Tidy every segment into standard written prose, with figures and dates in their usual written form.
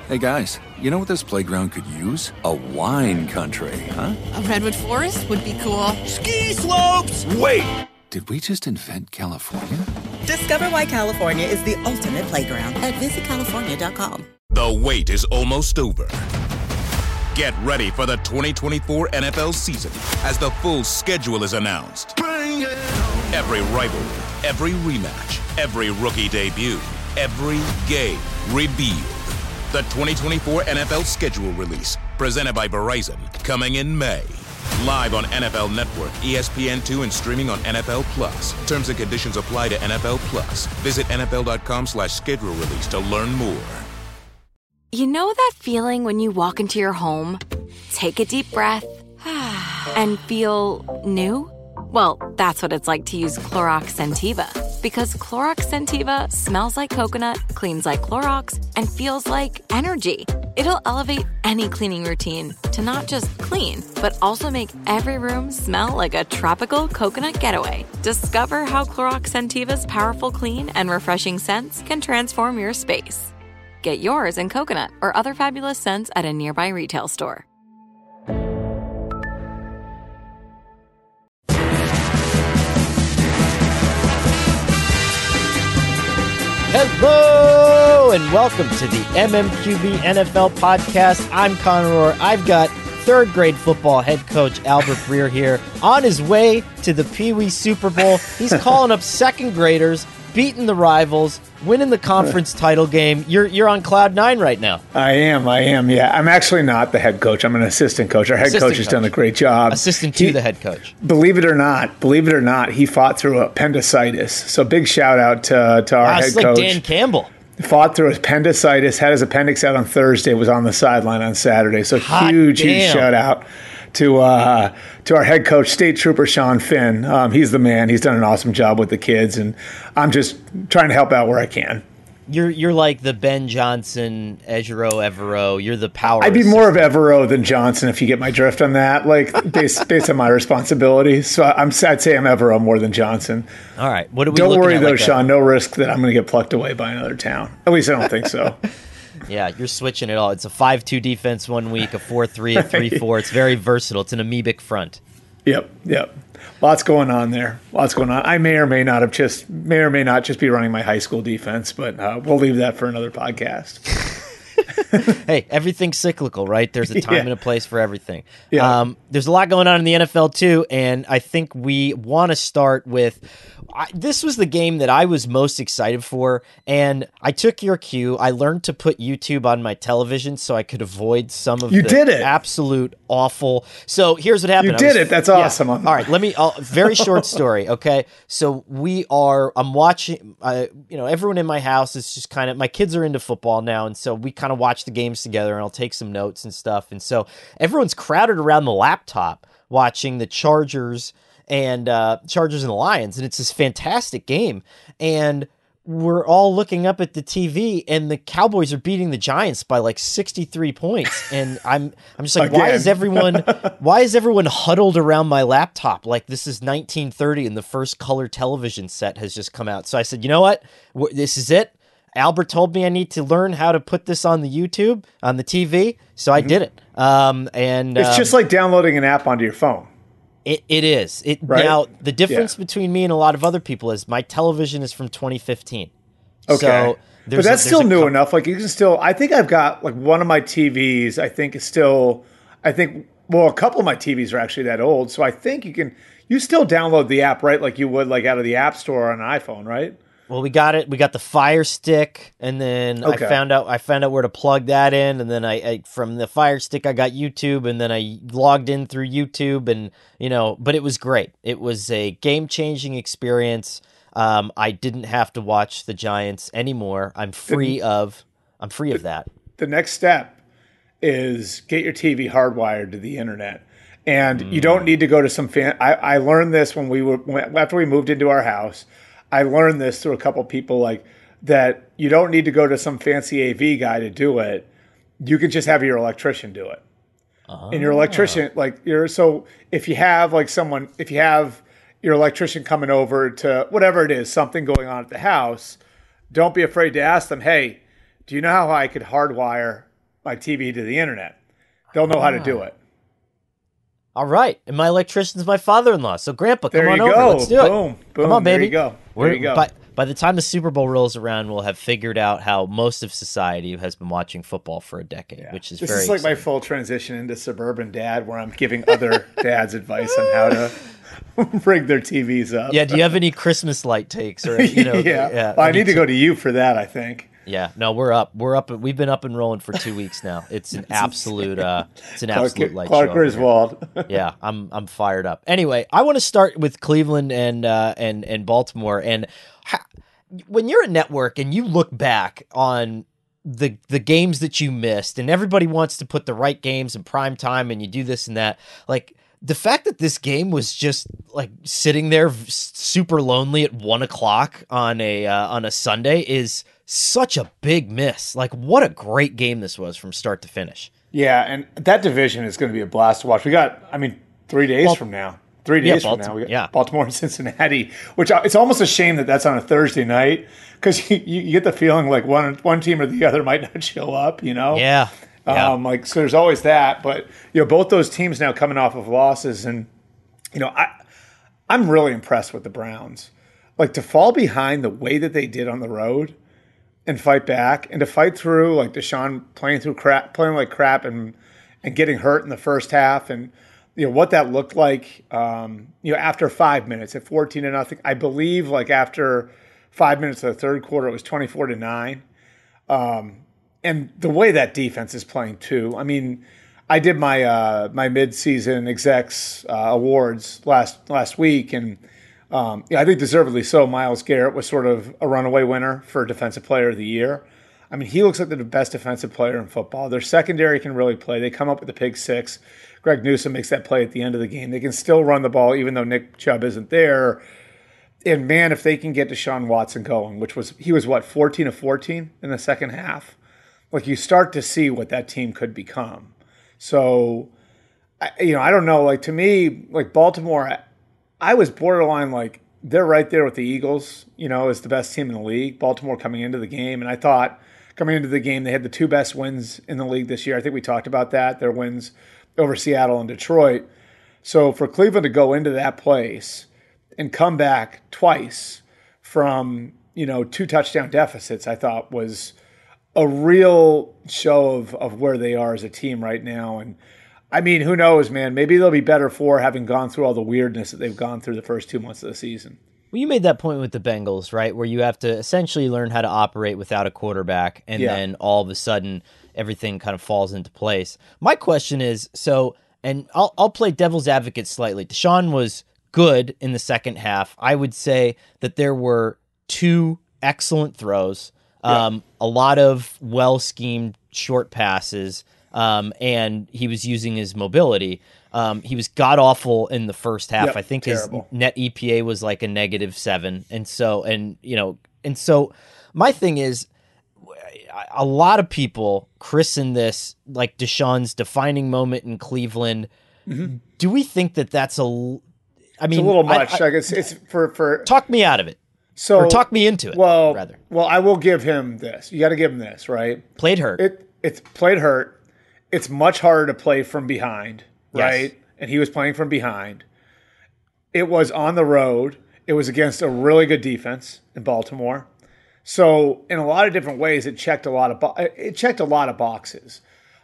Hey guys, you know what this playground could use? A wine country, huh? A redwood forest would be cool. Ski slopes! Wait! Did we just invent California? Discover why California is the ultimate playground at visitcalifornia.com. The wait is almost over. Get ready for the 2024 NFL season as the full schedule is announced. Bring it on. Every rivalry, every rematch, every rookie debut, every game revealed. The 2024 NFL schedule release, presented by Verizon, coming in May. Live on NFL Network, ESPN2, and streaming on NFL Plus. Terms and conditions apply to NFL Plus. Visit NFL.com/schedule release to learn more. You know that feeling when you walk into your home, take a deep breath, and feel new? Well, that's what it's like to use Clorox Scentiva. Because Clorox Scentiva smells like coconut, cleans like Clorox, and feels like energy. It'll elevate any cleaning routine to not just clean, but also make every room smell like a tropical coconut getaway. Discover how Clorox Scentiva's powerful clean and refreshing scents can transform your space. Get yours in coconut or other fabulous scents at a nearby retail store. Hello and welcome to the MMQB NFL podcast. I'm Connor Orr. I've got third grade football head coach Albert Breer here on his way to the Pee Wee Super Bowl. He's calling up second graders, beating the rivals, winning the conference title game. You're on cloud nine right now. I am. Yeah, I'm actually not the head coach. I'm an assistant coach. Our head coach has done a great job. Assistant to the head coach. Believe it or not, he fought through appendicitis. So big shout out to our head like coach. Dan Campbell. Fought through appendicitis, had his appendix out on Thursday, was on the sideline on Saturday. So huge shout out to our head coach, State Trooper Sean Finn. He's the man. He's done an awesome job with the kids, and I'm just trying to help out where I can. You're like the Ben Johnson, Ejiro Evero. You're the power. I'd be more of Evero than Johnson if you get my drift on that, like based on my responsibility. So I'd say I'm Evero more than Johnson. All right. What are we Don't looking worry at, though, like Sean. No risk that I'm going to get plucked away by another town. At least I don't think so. Yeah, you're switching it all. It's a 5-2 defense one week, a 4-3, a 3-4. It's very versatile. It's an amoebic front. Yep. Lots going on there. I may or may not just be running my high school defense, but we'll leave that for another podcast. Hey, everything's cyclical, right? There's a time and a place for everything. Yeah. There's a lot going on in the NFL too, and I think we want to start with this was the game that I was most excited for, and I took your cue. I learned to put YouTube on my television so I could avoid some of absolute awful. So here's what happened. You did it. That's awesome. All right, very short story, okay? So I'm watching, everyone in my house is just kind of, my kids are into football now, and so we kind of watch the games together, and I'll take some notes and stuff. And so everyone's crowded around the laptop watching the Chargers and the Lions, and it's this fantastic game. And we're all looking up at the TV, and the Cowboys are beating the Giants by like 63 points. And I'm just like, why is everyone huddled around my laptop? Like this is 1930 and the first color television set has just come out. So I said, you know what? This is it. Albert told me I need to learn how to put this on the YouTube, on the TV. So I did it. It's just like downloading an app onto your phone. It is. Right? Now, the difference between me and a lot of other people is my television is from 2015. Okay. So but that's still new enough. Like you can still, I think I've got like one of my TVs, a couple of my TVs are actually that old. So I think you still download the app, right? Like you would like out of the App Store on an iPhone, right? Well, we got it. We got the Fire Stick, and then I found out where to plug that in, and then I from the Fire Stick I got YouTube, and then I logged in through YouTube, and but it was great. It was a game-changing experience. I didn't have to watch the Giants anymore. I'm free of that. The next step is get your TV hardwired to the internet. And you don't need to go to some I learned this after we moved into our house. I learned this through a couple people like that. You don't need to go to some fancy AV guy to do it. You can just have your electrician do it. And your electrician, if you have your electrician coming over to whatever it is, something going on at the house, don't be afraid to ask them, hey, do you know how I could hardwire my TV to the internet. They'll know how to do it. All right. And my electrician's my father-in-law. So, Grandpa, come There on you over. go. Let's do it. Boom. Come on, baby. There you go. By the time the Super Bowl rolls around, we'll have figured out how most of society has been watching football for a decade, which is this very is like exciting. my full transition into suburban dad, where I'm giving other dads advice on how to rig their TVs up. Yeah, do you have any Christmas light takes? Or Well, I need to go to you for that, I think. Yeah, no, we're up. We've been up and rolling for 2 weeks now. It's an absolute absolute light Clark show. Griswold. Yeah, I'm fired up. Anyway, I want to start with Cleveland and Baltimore. And when you're a network and you look back on the games that you missed, and everybody wants to put the right games in prime time, and you do this and that, like the fact that this game was just like sitting there super lonely at 1:00 on a Sunday is such a big miss. Like, what a great game this was from start to finish. Yeah, and that division is going to be a blast to watch. We got, 3 days from now. 3 days from now, we got Baltimore and Cincinnati, which it's almost a shame that that's on a Thursday night, because you get the feeling like one team or the other might not show up, Yeah. So there's always that. But, both those teams now coming off of losses, and, I'm really impressed with the Browns. Like, to fall behind the way that they did on the road and fight back, and to fight through, like Deshaun playing like crap and getting hurt in the first half, and what that looked like after 5 minutes at 14-0. I believe like after 5 minutes of the third quarter it was 24-9. And the way that defense is playing too. I mean, I did my my mid-season execs awards last week, and I think deservedly so. Myles Garrett was sort of a runaway winner for Defensive Player of the Year. I mean, he looks like the best defensive player in football. Their secondary can really play. They come up with a pick six. Greg Newsome makes that play at the end of the game. They can still run the ball even though Nick Chubb isn't there. And, man, if they can get Deshaun Watson going, he was 14 of 14 in the second half? Like, you start to see what that team could become. So, I don't know. Like, to me, like Baltimore, I was borderline like they're right there with the Eagles, as the best team in the league. Baltimore coming into the game. And I thought coming into the game, they had the two best wins in the league this year. I think we talked about that, their wins over Seattle and Detroit. So for Cleveland to go into that place and come back twice from, 2 touchdown deficits, I thought was a real show of where they are as a team right now. And I mean, who knows, man? Maybe they'll be better for having gone through all the weirdness that they've gone through the first 2 months of the season. Well, you made that point with the Bengals, right? Where you have to essentially learn how to operate without a quarterback, and then all of a sudden everything kind of falls into place. My question is, and I'll play devil's advocate slightly. Deshaun was good in the second half. I would say that there were 2 excellent throws, a lot of well-schemed short passes, and he was using his mobility. He was god-awful in the first half. I think terrible. His net EPA was like a -7. And so my thing is, a lot of people christen this like Deshaun's defining moment in Cleveland. Mm-hmm. Do we think that that's it's a little much. I guess it's for talk me out of it. So, or talk me into it. Well, rather. Well, I will give him this. You got to give him this, right? Played hurt. It's played hurt. It's much harder to play from behind, right? Yes. And he was playing from behind. It was on the road. It was against a really good defense in Baltimore. So in a lot of different ways, it checked a lot of boxes.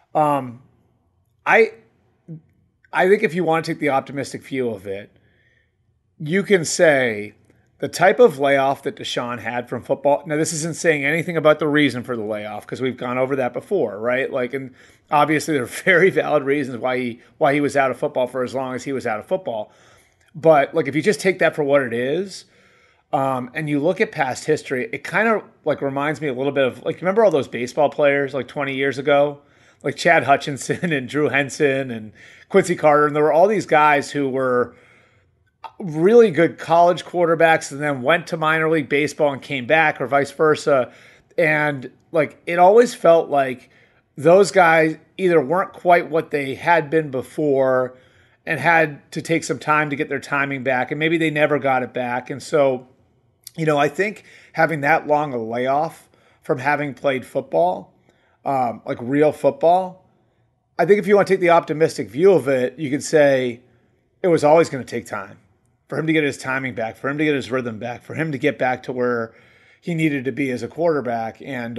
I think if you want to take the optimistic view of it, you can say the type of layoff that Deshaun had from football. Now, this isn't saying anything about the reason for the layoff, because we've gone over that before, right? Like, and obviously there are very valid reasons why he was out of football for as long as he was out of football. But like, if you just take that for what it is, and you look at past history, it kind of like reminds me a little bit of like, remember all those baseball players like 20 years ago, like Chad Hutchinson and Drew Henson and Quincy Carter, and there were all these guys who were really good college quarterbacks and then went to minor league baseball and came back, or vice versa. And like, it always felt like those guys either weren't quite what they had been before and had to take some time to get their timing back, and maybe they never got it back. And so, I think having that long a layoff from having played football, like real football, I think if you want to take the optimistic view of it, you could say it was always going to take time for him to get his timing back, for him to get his rhythm back, for him to get back to where he needed to be as a quarterback. And,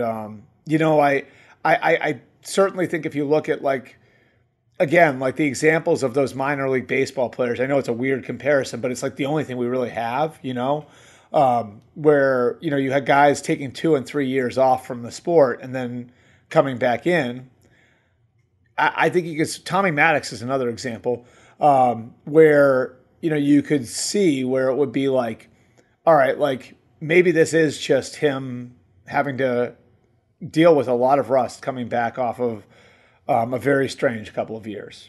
I certainly think if you look at like the examples of those minor league baseball players, I know it's a weird comparison, but it's like the only thing we really have, where, you had guys taking 2 and 3 years off from the sport and then coming back in. I think Tommy Maddox is another example where, you could see where it would be like, all right, like maybe this is just him having to deal with a lot of rust coming back off of a very strange couple of years.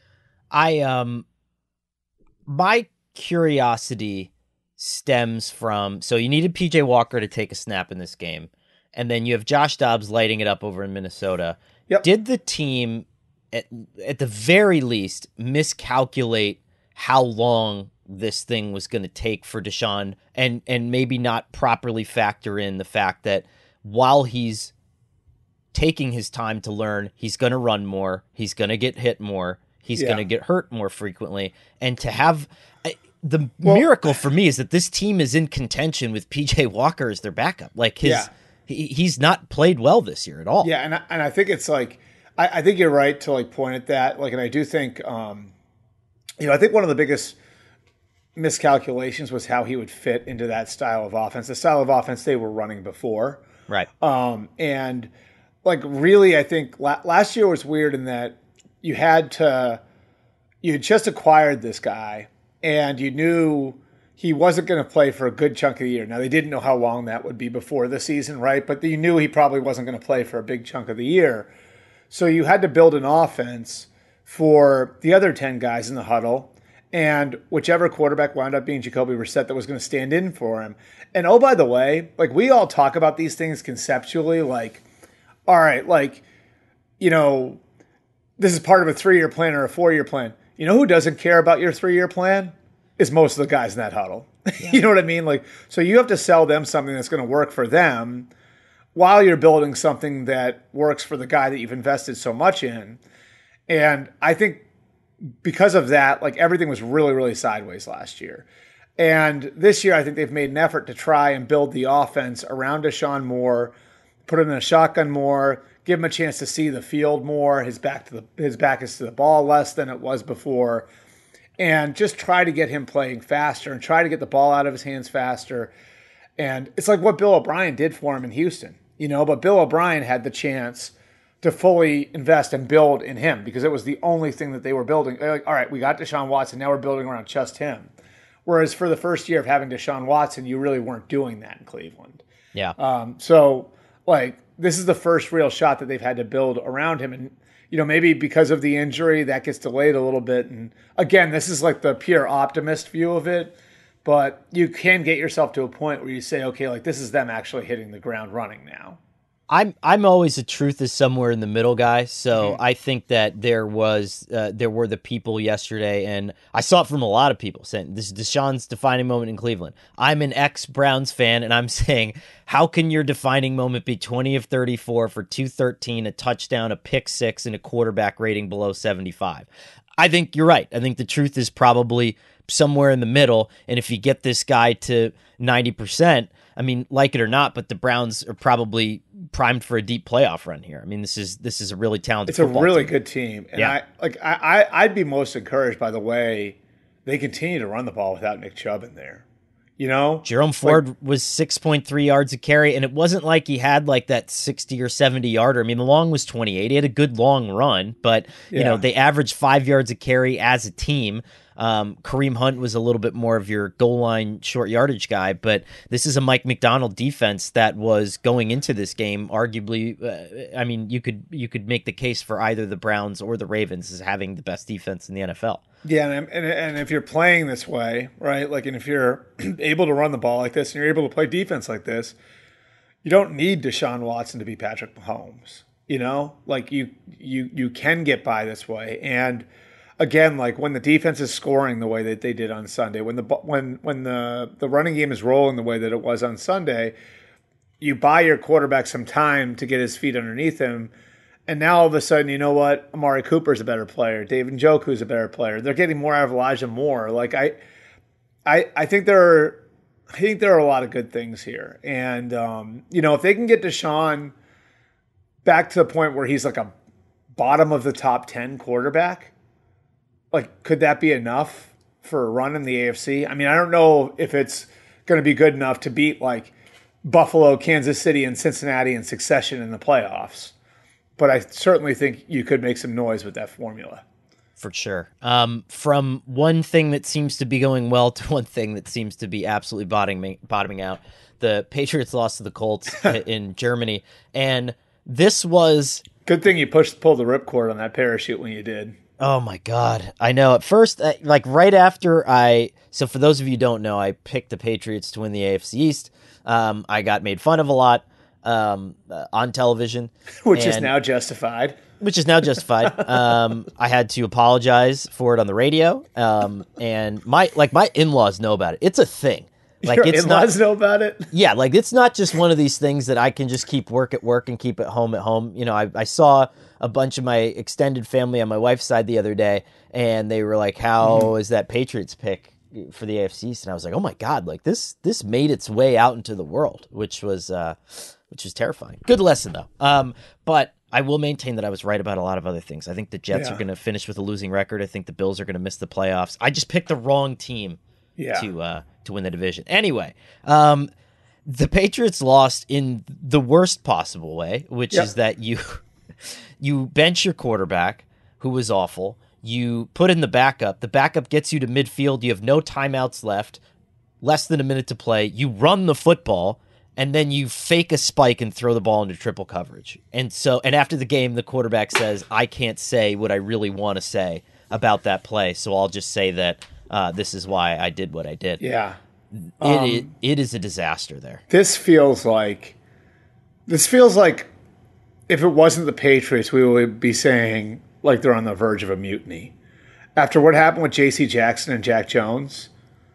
My curiosity stems from, so you needed PJ Walker to take a snap in this game, and then you have Josh Dobbs lighting it up over in Minnesota. Yep. Did the team, at the very least, miscalculate how long this thing was going to take for Deshaun, and maybe not properly factor in the fact that while he's taking his time to learn, he's going to run more, he's going to get hit more, he's going to get hurt more frequently, and to have the miracle for me is that this team is in contention with PJ Walker as their backup. Like he's not played well this year at all. Yeah, and I think it's like I think you're right to like point at that. Like, and I do think I think one of the biggest miscalculations was how he would fit into that style of offense, the style of offense they were running before. Right. And like really, I think last year was weird in that you had just acquired this guy and you knew he wasn't going to play for a good chunk of the year. Now, they didn't know how long that would be before the season, right? But you knew he probably wasn't going to play for a big chunk of the year. So you had to build an offense for the other 10 guys in the huddle, and whichever quarterback wound up being Jacoby Brissett that was going to stand in for him. And oh, by the way, like we all talk about these things conceptually, like, all right, like, this is part of a 3-year plan or a 4-year plan. You know who doesn't care about your 3-year plan? Is most of the guys in that huddle. Yeah. You know what I mean? Like, so you have to sell them something that's going to work for them while you're building something that works for the guy that you've invested so much in. And I think because of that, like everything was really, really sideways last year. And this year, I think they've made an effort to try and build the offense around Deshaun more, put him in a shotgun more, give him a chance to see the field more. His back is to the ball less than it was before. And just try to get him playing faster and try to get the ball out of his hands faster. And it's like what Bill O'Brien did for him in Houston, but Bill O'Brien had the chance to fully invest and build in him because it was the only thing that they were building. They're like, all right, we got Deshaun Watson. Now we're building around just him. Whereas for the first year of having Deshaun Watson, you really weren't doing that in Cleveland. Yeah. So like this is the first real shot that they've had to build around him. And, maybe because of the injury that gets delayed a little bit. And again, this is like the pure optimist view of it, but you can get yourself to a point where you say, okay, like this is them actually hitting the ground running now. I'm always a truth is somewhere in the middle guy. So I think that there were the people yesterday, and I saw it from a lot of people saying this is Deshaun's defining moment in Cleveland. I'm an ex-Browns fan, and I'm saying, how can your defining moment be 20 of 34 for 213, a touchdown, a pick six, and a quarterback rating below 75? I think you're right. I think the truth is probably somewhere in the middle, and if you get this guy to 90%, I mean, like it or not, but the Browns are probably primed for a deep playoff run here. I mean, this is a really talented. It's a really good team, and yeah. I'd be most encouraged by the way they continue to run the ball without Nick Chubb in there. Jerome Ford was 6.3 yards a carry, and it wasn't like he had like that 60 or 70 yarder. I mean, the long was 28. He had a good long run, but they averaged 5 yards a carry as a team. Kareem Hunt was a little bit more of your goal line short yardage guy, but this is a Mike McDonald defense that was going into this game arguably. You could make the case for either the Browns or the Ravens as having the best defense in the NFL. Yeah, and if you're playing this way, right? Like, and if you're able to run the ball like this and you're able to play defense like this, you don't need Deshaun Watson to be Patrick Mahomes. Like you can get by this way. And again, like when the defense is scoring the way that they did on Sunday, when the running game is rolling the way that it was on Sunday, you buy your quarterback some time to get his feet underneath him, And now all of a sudden, you know what? Amari Cooper's a better player. David Njoku's a better player. They're getting more out of Elijah Moore. Like I think there are a lot of good things here. And if they can get Deshaun back to the point where he's like a bottom of the top 10 quarterback, like could that be enough for a run in the AFC? I mean, I don't know if it's going to be good enough to beat like Buffalo, Kansas City, and Cincinnati in succession in the playoffs. But I certainly think you could make some noise with that formula. For sure. From one thing that seems to be going well to one thing that seems to be absolutely bottoming out, the Patriots lost to the Colts in Germany. And this was... Good thing you pulled the ripcord on that parachute when you did. Oh, my God. I know. At first, like right after So for those of you who don't know, I picked the Patriots to win the AFC East. I got made fun of a lot. On television, which is now justified. I had to apologize for it on the radio. And my in-laws know about it. It's a thing. Like Your in-laws know about it? Yeah. Like it's not just one of these things that I can just keep work at work and keep at home. You know, I saw a bunch of my extended family on my wife's side the other day and they were like, how is that Patriots pick for the AFC East? And I was like, oh my God, like this made its way out into the world, which was terrifying. Good lesson, though. But I will maintain that I was right about a lot of other things. I think the Jets are going to finish with a losing record. I think the Bills are going to miss the playoffs. I just picked the wrong team to win the division. Anyway, the Patriots lost in the worst possible way, which is that you bench your quarterback, who was awful. You put in the backup. The backup gets you to midfield. You have no timeouts left, less than a minute to play. You run the football, and then you fake a spike and throw the ball into triple coverage. And after the game, the quarterback says, I can't say what I really want to say about that play, so I'll just say that this is why I did what I did. Yeah. It is a disaster there. This feels like if it wasn't the Patriots, we would be saying like they're on the verge of a mutiny. After what happened with J.C. Jackson and Jack Jones,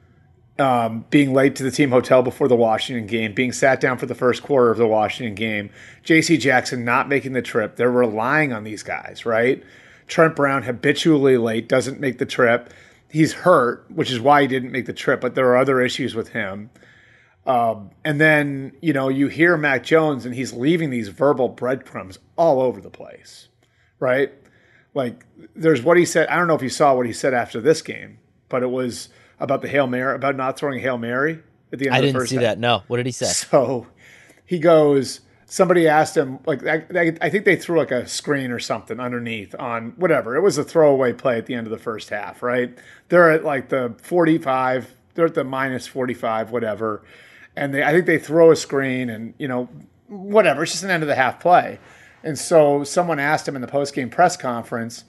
being late to the team hotel before the Washington game, being sat down for the first quarter of the Washington game, J.C. Jackson not making the trip. They're relying on these guys, right? Trent Brown habitually late, doesn't make the trip. He's hurt, which is why he didn't make the trip, but there are other issues with him. And then, you hear Mac Jones and he's leaving these verbal breadcrumbs all over the place, right? Like there's what he said. I don't know if you saw what he said after this game, but it was about the Hail Mary, about not throwing a Hail Mary at the end of the first half. I didn't see that. No. What did he say? So he goes, somebody asked him, like, I think they threw like a screen or something underneath on whatever. It was a throwaway play at the end of the first half, right? They're at like the 45, they're at the minus 45, whatever. And I think they throw a screen and, whatever. It's just an end of the half play. And so someone asked him in the post-game press conference,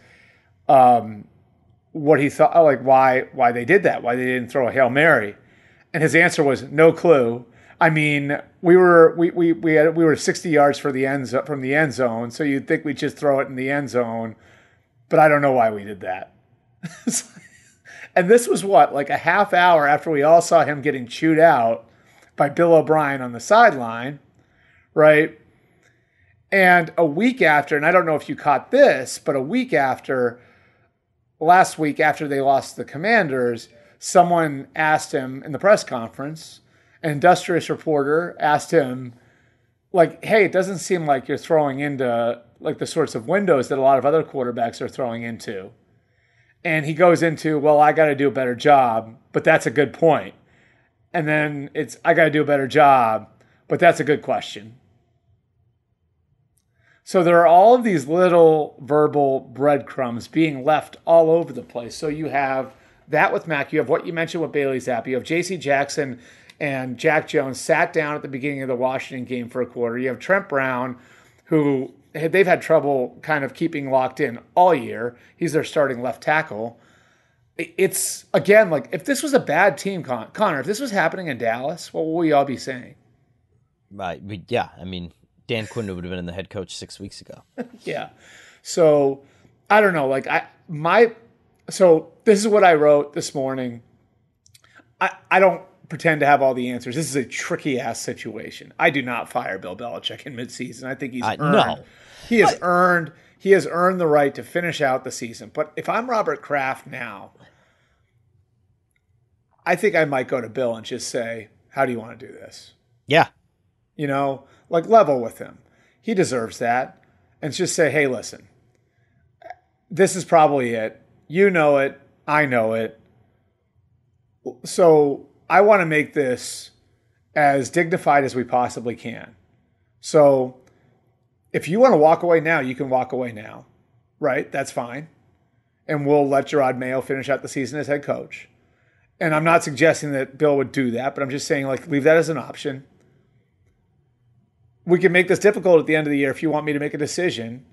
what he thought, like why they did that, why they didn't throw a Hail Mary, and his answer was no clue. I mean, we were 60 yards from the end zone, so you'd think we'd just throw it in the end zone, but I don't know why we did that. And this was like a half hour after we all saw him getting chewed out by Bill O'Brien on the sideline, right? And a week after, and I don't know if you caught this, but a week after. Last week, after they lost the Commanders, someone asked him in the press conference, an industrious reporter asked him, like, hey, it doesn't seem like you're throwing into like the sorts of windows that a lot of other quarterbacks are throwing into. And he goes into, well, I got to do a better job, but that's a good point. And then I got to do a better job, but that's a good question. So there are all of these little verbal breadcrumbs being left all over the place. So you have that with Mac. You have what you mentioned with Bailey Zappi. You have J.C. Jackson and Jack Jones sat down at the beginning of the Washington game for a quarter. You have Trent Brown, who they've had trouble kind of keeping locked in all year. He's their starting left tackle. It's, again, like if this was a bad team, Connor, if this was happening in Dallas, what would we all be saying? Right. Yeah. I mean, Dan Quinn would have been the head coach 6 weeks ago. Yeah. So I don't know. Like so this is what I wrote this morning. I don't pretend to have all the answers. This is a tricky ass situation. I do not fire Bill Belichick in midseason. I think he's earned. No. He has earned the right to finish out the season. But if I'm Robert Kraft now, I think I might go to Bill and just say, how do you want to do this? Yeah. Like level with him. He deserves that. And just say, hey, listen, this is probably it. You know it. I know it. So I want to make this as dignified as we possibly can. So if you want to walk away now, you can walk away now, right? That's fine. And we'll let Gerard Mayo finish out the season as head coach. And I'm not suggesting that Bill would do that, but I'm just saying, like, leave that as an option. We can make this difficult at the end of the year if you want me to make a decision.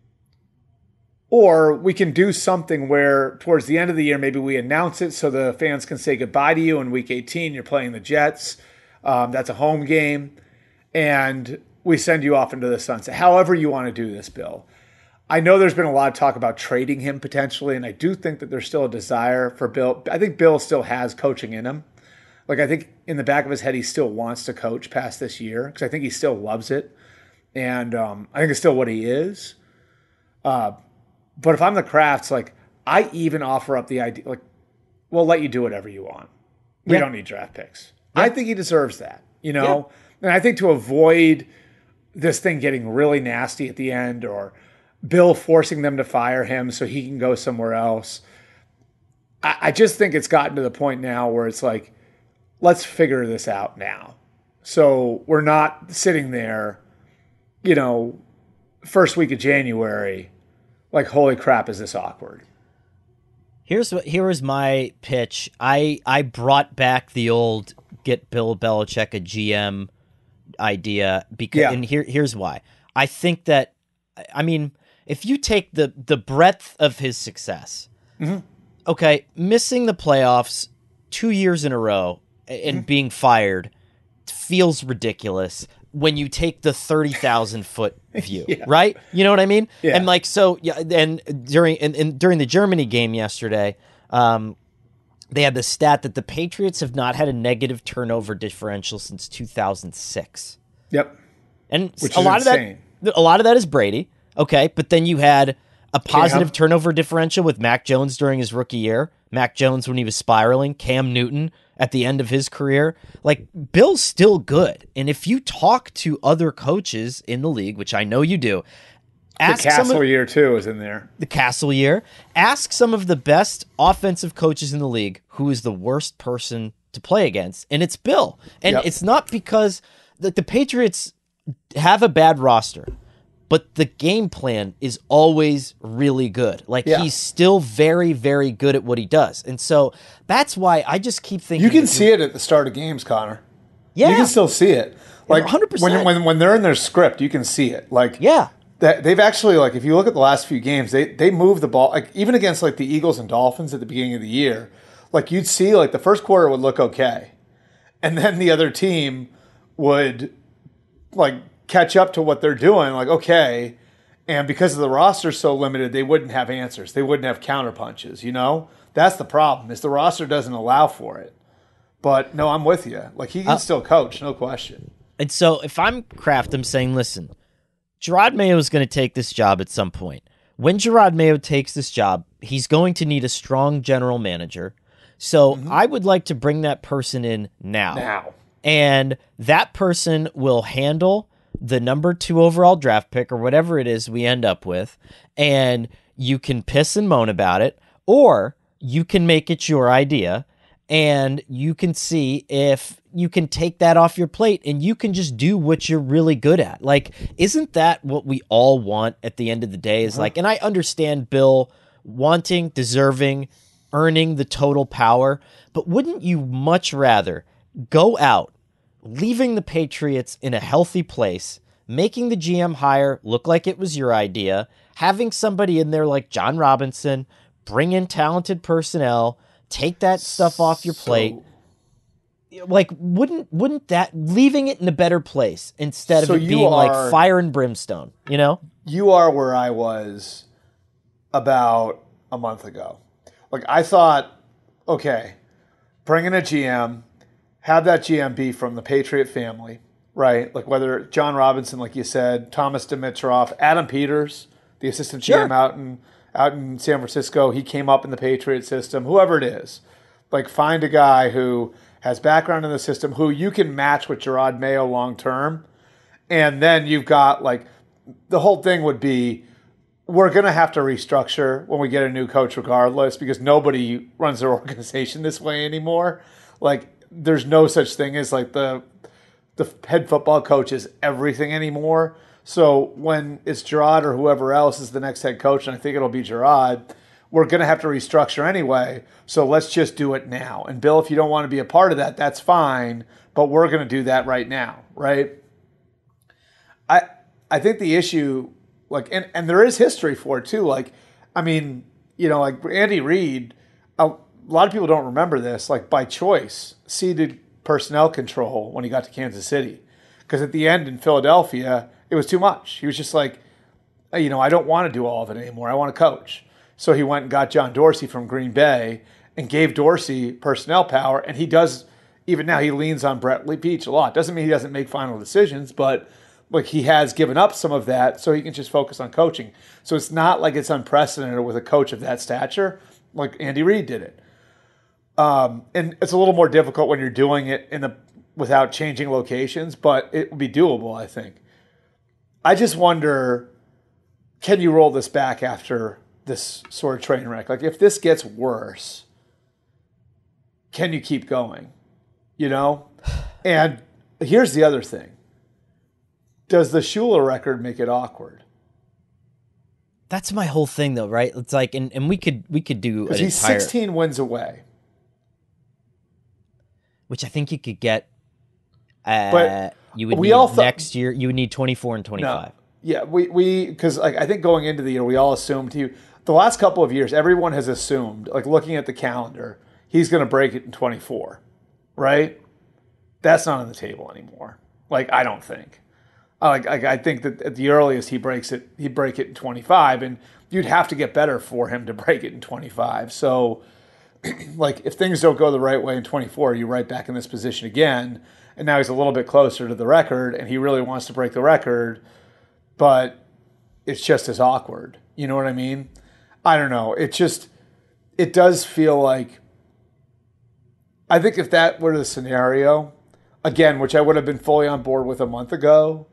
Or we can do something where towards the end of the year, maybe we announce it so the fans can say goodbye to you in week 18. You're playing the Jets. That's a home game. And we send you off into the sunset. However you want to do this, Bill. I know there's been a lot of talk about trading him potentially, and I do think that there's still a desire for Bill. I think Bill still has coaching in him. Like, I think in the back of his head, he still wants to coach past this year because I think he still loves it. And I think it's still what he is. But if I'm the Crafts, like, I even offer up the idea, like, we'll let you do whatever you want. We don't need draft picks. I think he deserves that, And I think to avoid this thing getting really nasty at the end or Bill forcing them to fire him so he can go somewhere else, I just think it's gotten to the point now where it's like, let's figure this out now. So we're not sitting there, first week of January, like, holy crap, is this awkward? Here was my pitch. I brought back the old get Bill Belichick a GM idea and here's why. I think that, if you take the breadth of his success, okay, missing the playoffs 2 years in a row and being fired feels ridiculous when you take the 30,000-foot view, right? You know what I mean? Yeah. And and during the Germany game yesterday, they had the stat that the Patriots have not had a negative turnover differential since 2006. Yep. And Which a is lot insane. of that is Brady. Okay, but then you had a positive turnover differential with Mac Jones during his rookie year, Mac Jones when he was spiraling, Cam Newton at the end of his career. Like, Bill's still good. And if you talk to other coaches in the league, which I know you do, the Castle year too is in there. The Castle year. Ask some of the best offensive coaches in the league who is the worst person to play against, and it's Bill. And it's not because the Patriots have a bad roster, but the game plan is always really good. Like, he's still very, very good at what he does. And so that's why I just keep thinking. You can see it at the start of games, Connor. Yeah. You can still see it. Like, 100%. When they're in their script, you can see it. Like, they've actually, like, if you look at the last few games, they move the ball. Like, even against, like, the Eagles and Dolphins at the beginning of the year, like, you'd see, like, the first quarter would look okay. And then the other team would, like, catch up to what they're doing, like, okay, and because of the roster so limited, they wouldn't have answers. They wouldn't have counter punches, That's the problem, is the roster doesn't allow for it. But, no, I'm with you. Like, he can still coach, no question. And so if I'm Kraft, I'm saying, listen, Gerard Mayo is going to take this job at some point. When Gerard Mayo takes this job, he's going to need a strong general manager. So I would like to bring that person in now. And that person will handle the number 2 overall draft pick or whatever it is we end up with, and you can piss and moan about it, or you can make it your idea, and you can see if you can take that off your plate and you can just do what you're really good at. Like, isn't that what we all want at the end of the day? Is like, and I understand Bill wanting, deserving, earning the total power, but wouldn't you much rather go out, leaving the Patriots in a healthy place, making the GM hire look like it was your idea, having somebody in there like John Robinson, bring in talented personnel, take that stuff off your plate? Like, wouldn't that, leaving it in a better place instead of it being like fire and brimstone, You are where I was about a month ago. Like, I thought, okay, bring in a GM, have that GM be from the Patriot family, right? Like whether John Robinson, like you said, Thomas Dimitroff, Adam Peters, the assistant GM out in San Francisco, he came up in the Patriot system, whoever it is. Like find a guy who has background in the system, who you can match with Jerod Mayo long term. And then you've got like, the whole thing would be, we're going to have to restructure when we get a new coach regardless, because nobody runs their organization this way anymore. Like there's no such thing as like the head football coach is everything anymore. So when it's Jerod or whoever else is the next head coach, and I think it'll be Jerod, we're going to have to restructure anyway. So let's just do it now. And Bill, if you don't want to be a part of that, that's fine. But we're going to do that right now, right? I think the issue, like, and there is history for it too. Like, I mean, you know, like Andy Reid, a lot of people don't remember this, like by choice, ceded personnel control when he got to Kansas City. Because at the end in Philadelphia, it was too much. He was just like, you know, I don't want to do all of it anymore. I want to coach. So he went and got John Dorsey from Green Bay and gave Dorsey personnel power. And he does, even now, he leans on Brett Veach a lot. Doesn't mean he doesn't make final decisions, but like he has given up some of that so he can just focus on coaching. So it's not like it's unprecedented with a coach of that stature, like Andy Reid did it. And it's a little more difficult when you're doing it without changing locations, but it would be doable, I think. I just wonder, can you roll this back after this sort of train wreck? Like if this gets worse, can you keep going? You know? And here's the other thing. Does the Shula record make it awkward? That's my whole thing, though, right? It's like, and we could do because he's 16 wins away, which I think you could get. But you would need next year. You would need 24 and 25. No. Yeah, we because like I think going into the year, we all assumed the last couple of years, everyone has assumed, like looking at the calendar, he's going to break it in 24, right? That's not on the table anymore. Like I don't think. I think that at the earliest he'd break it in 25, and you'd have to get better for him to break it in 25. So, like, if things don't go the right way in 24, you're right back in this position again, and now he's a little bit closer to the record, and he really wants to break the record, but it's just as awkward. You know what I mean? I don't know. It does feel like, I think if that were the scenario, again, which I would have been fully on board with a month ago,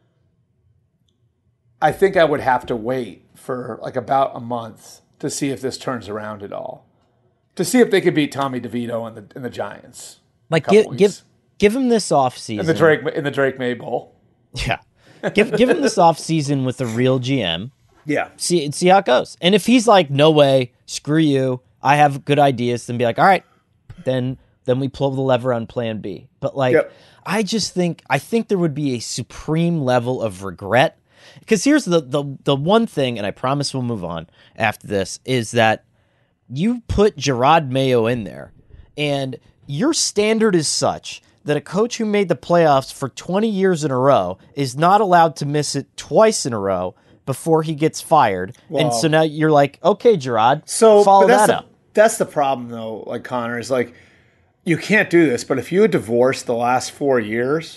I think I would have to wait for like about a month to see if this turns around at all, to see if they could beat Tommy DeVito and the Giants. Like give him this offseason in the Drake May Bowl. Yeah, give him this offseason with a real GM. Yeah, see how it goes. And if he's like, no way, screw you, I have good ideas, then be like, all right, then we pull the lever on Plan B. But like, I think there would be a supreme level of regret. Because here's the one thing, and I promise we'll move on after this, is that you put Jerod Mayo in there, and your standard is such that a coach who made the playoffs for 20 years in a row is not allowed to miss it twice in a row before he gets fired. Well, and so now you're like, okay, Jerod, follow that up. That's the problem, though, like Connor, is like, you can't do this, but if you had divorced the last 4 years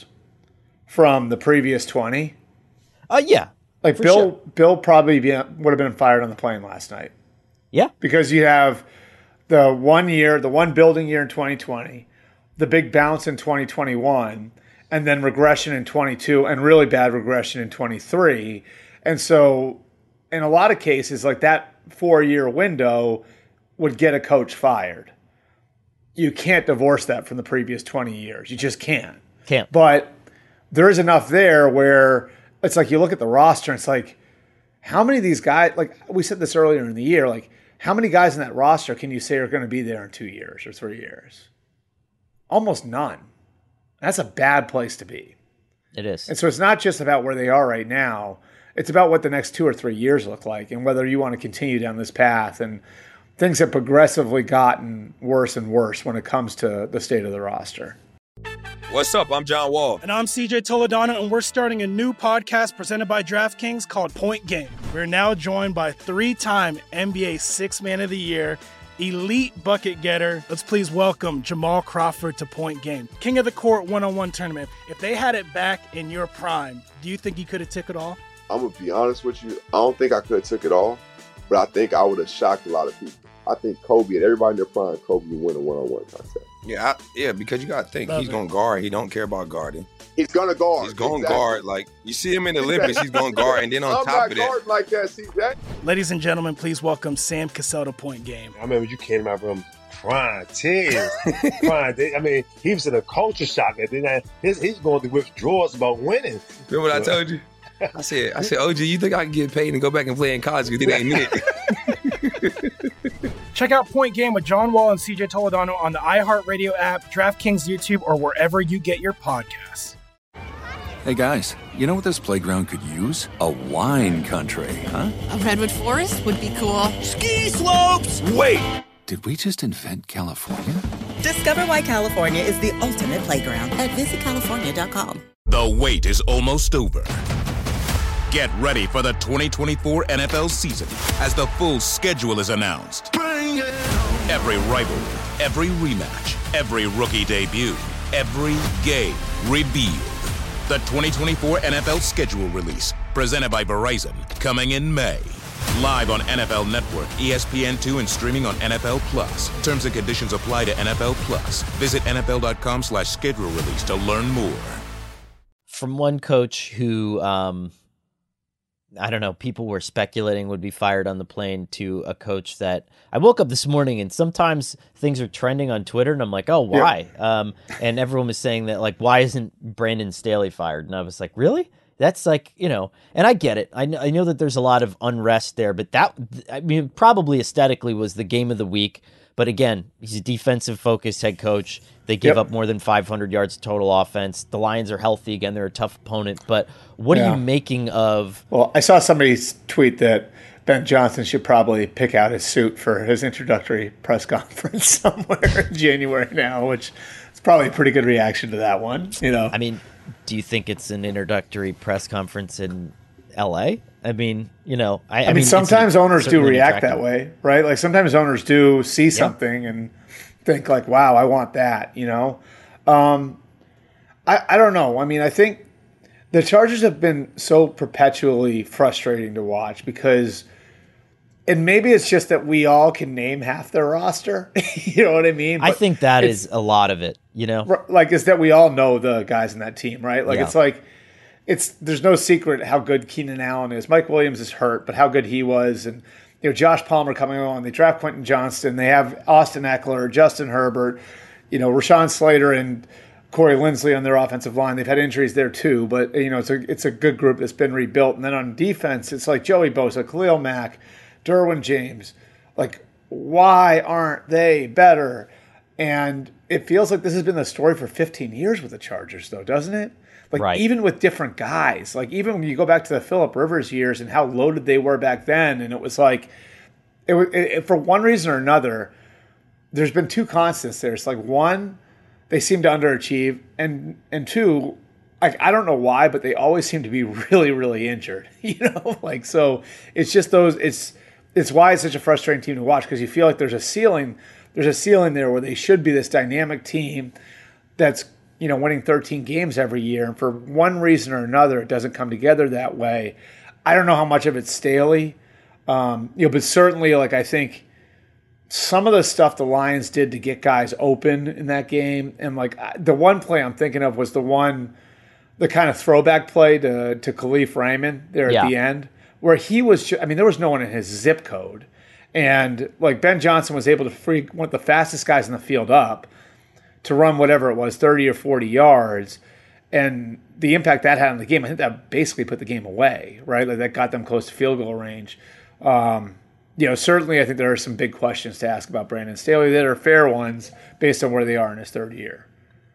from the previous 20... yeah. Like Bill probably would have been fired on the plane last night. Yeah. Because you have the one building year in 2020, the big bounce in 2021, and then regression in 22, and really bad regression in 23. And so in a lot of cases, like that 4-year window would get a coach fired. You can't divorce that from the previous 20 years. You just can't. Can't. But there is enough there where it's like you look at the roster and it's like, how many of these guys, like we said this earlier in the year, like how many guys in that roster can you say are going to be there in 2 years or 3 years? Almost none. That's a bad place to be. It is. And so it's not just about where they are right now. It's about what the next 2 or 3 years look like and whether you want to continue down this path. And things have progressively gotten worse and worse when it comes to the state of the roster. What's up? I'm John Wall. And I'm CJ Toledano, and we're starting a new podcast presented by DraftKings called Point Game. We're now joined by 3-time NBA Sixth Man of the Year elite bucket getter. Let's please welcome Jamal Crawford to Point Game. King of the Court one-on-one tournament. If they had it back in your prime, do you think you could have took it all? I'm going to be honest with you. I don't think I could have took it all, but I think I would have shocked a lot of people. I think Kobe and everybody in their prime, Kobe would win a one-on-one contest. Yeah, because you got to think, he's going to guard. He don't care about guarding. He's going to guard. He's going to guard. Like, you see him in the Olympics, he's going to guard. And then on top of that. I'm not guarding like that, CJ. Ladies and gentlemen, please welcome Sam Cassell to Point Game. I remember you came out from crying, tears, crying. I mean, he was in a culture shock. And then he's going through withdrawals about winning. Remember what I told you? I said, OG, you think I can get paid and go back and play in college because it ain't it? Check out Point Game with John Wall and CJ Toledano on the iHeartRadio app, DraftKings YouTube, or wherever you get your podcasts. Hey guys, you know what this playground could use? A wine country, huh? A redwood forest would be cool. Ski slopes! Wait! Did we just invent California? Discover why California is the ultimate playground at visitcalifornia.com. The wait is almost over. Get ready for the 2024 NFL season as the full schedule is announced. Every rivalry, every rematch, every rookie debut, every game revealed. The 2024 NFL schedule release, presented by Verizon, coming in May. Live on NFL Network, ESPN2, and streaming on NFL Plus. Terms and conditions apply to NFL Plus. Visit NFL.com/schedule release to learn more. From one coach who, I don't know, people were speculating would be fired on the plane, to a coach that I woke up this morning and sometimes things are trending on Twitter and I'm like, oh, why? Yeah. And everyone was saying that, like, why isn't Brandon Staley fired? And I was like, really? That's like, you know, and I get it. I know that there's a lot of unrest there, but that, I mean, probably aesthetically was the game of the week. But again, he's a defensive focused head coach. They give up more than 500 yards total offense. The Lions are healthy again. They're a tough opponent. But what are you making of? Well, I saw somebody's tweet that Ben Johnson should probably pick out his suit for his introductory press conference somewhere in January now, which is probably a pretty good reaction to that one. You know, I mean, do you think it's an introductory press conference in L.A.? I mean, you know, I mean, sometimes owners do react that way, right? Like sometimes owners do see something and think like, wow, I want that, you know? I don't know. I mean, I think the Chargers have been so perpetually frustrating to watch because, and maybe it's just that we all can name half their roster. You know what I mean? I think that is a lot of it, you know? Like, is that we all know the guys in that team, right? Like, it's like, there's no secret how good Keenan Allen is. Mike Williams is hurt, but how good he was. And, you know, Josh Palmer coming on. They draft Quentin Johnston. They have Austin Eckler, Justin Herbert, you know, Rashawn Slater and Corey Linsley on their offensive line. They've had injuries there too, but, you know, it's a good group that's been rebuilt. And then on defense, it's like Joey Bosa, Khalil Mack, Derwin James. Like, why aren't they better? And it feels like this has been the story for 15 years with the Chargers, though, doesn't it? Like, even with different guys, like even when you go back to the Phillip Rivers years and how loaded they were back then, and it was like, for one reason or another, there's been two constants there. It's like, one, they seem to underachieve, and two, like, I don't know why, but they always seem to be really, really injured, you know? Like, so it's just those, it's why it's such a frustrating team to watch, because you feel like there's a ceiling there where they should be this dynamic team that's, you know, winning 13 games every year. And for one reason or another, it doesn't come together that way. I don't know how much of it's Staley, you know, but certainly, like, I think some of the stuff the Lions did to get guys open in that game. And like the one play I'm thinking of was the kind of throwback play to Khalif Raymond there at the end, where he was, I mean, there was no one in his zip code. And like Ben Johnson was able to free one of the fastest guys in the field up to run whatever it was, 30 or 40 yards. And the impact that had on the game, I think that basically put the game away, right? Like that got them close to field goal range. You know, certainly I think there are some big questions to ask about Brandon Staley that are fair ones based on where they are in his third year.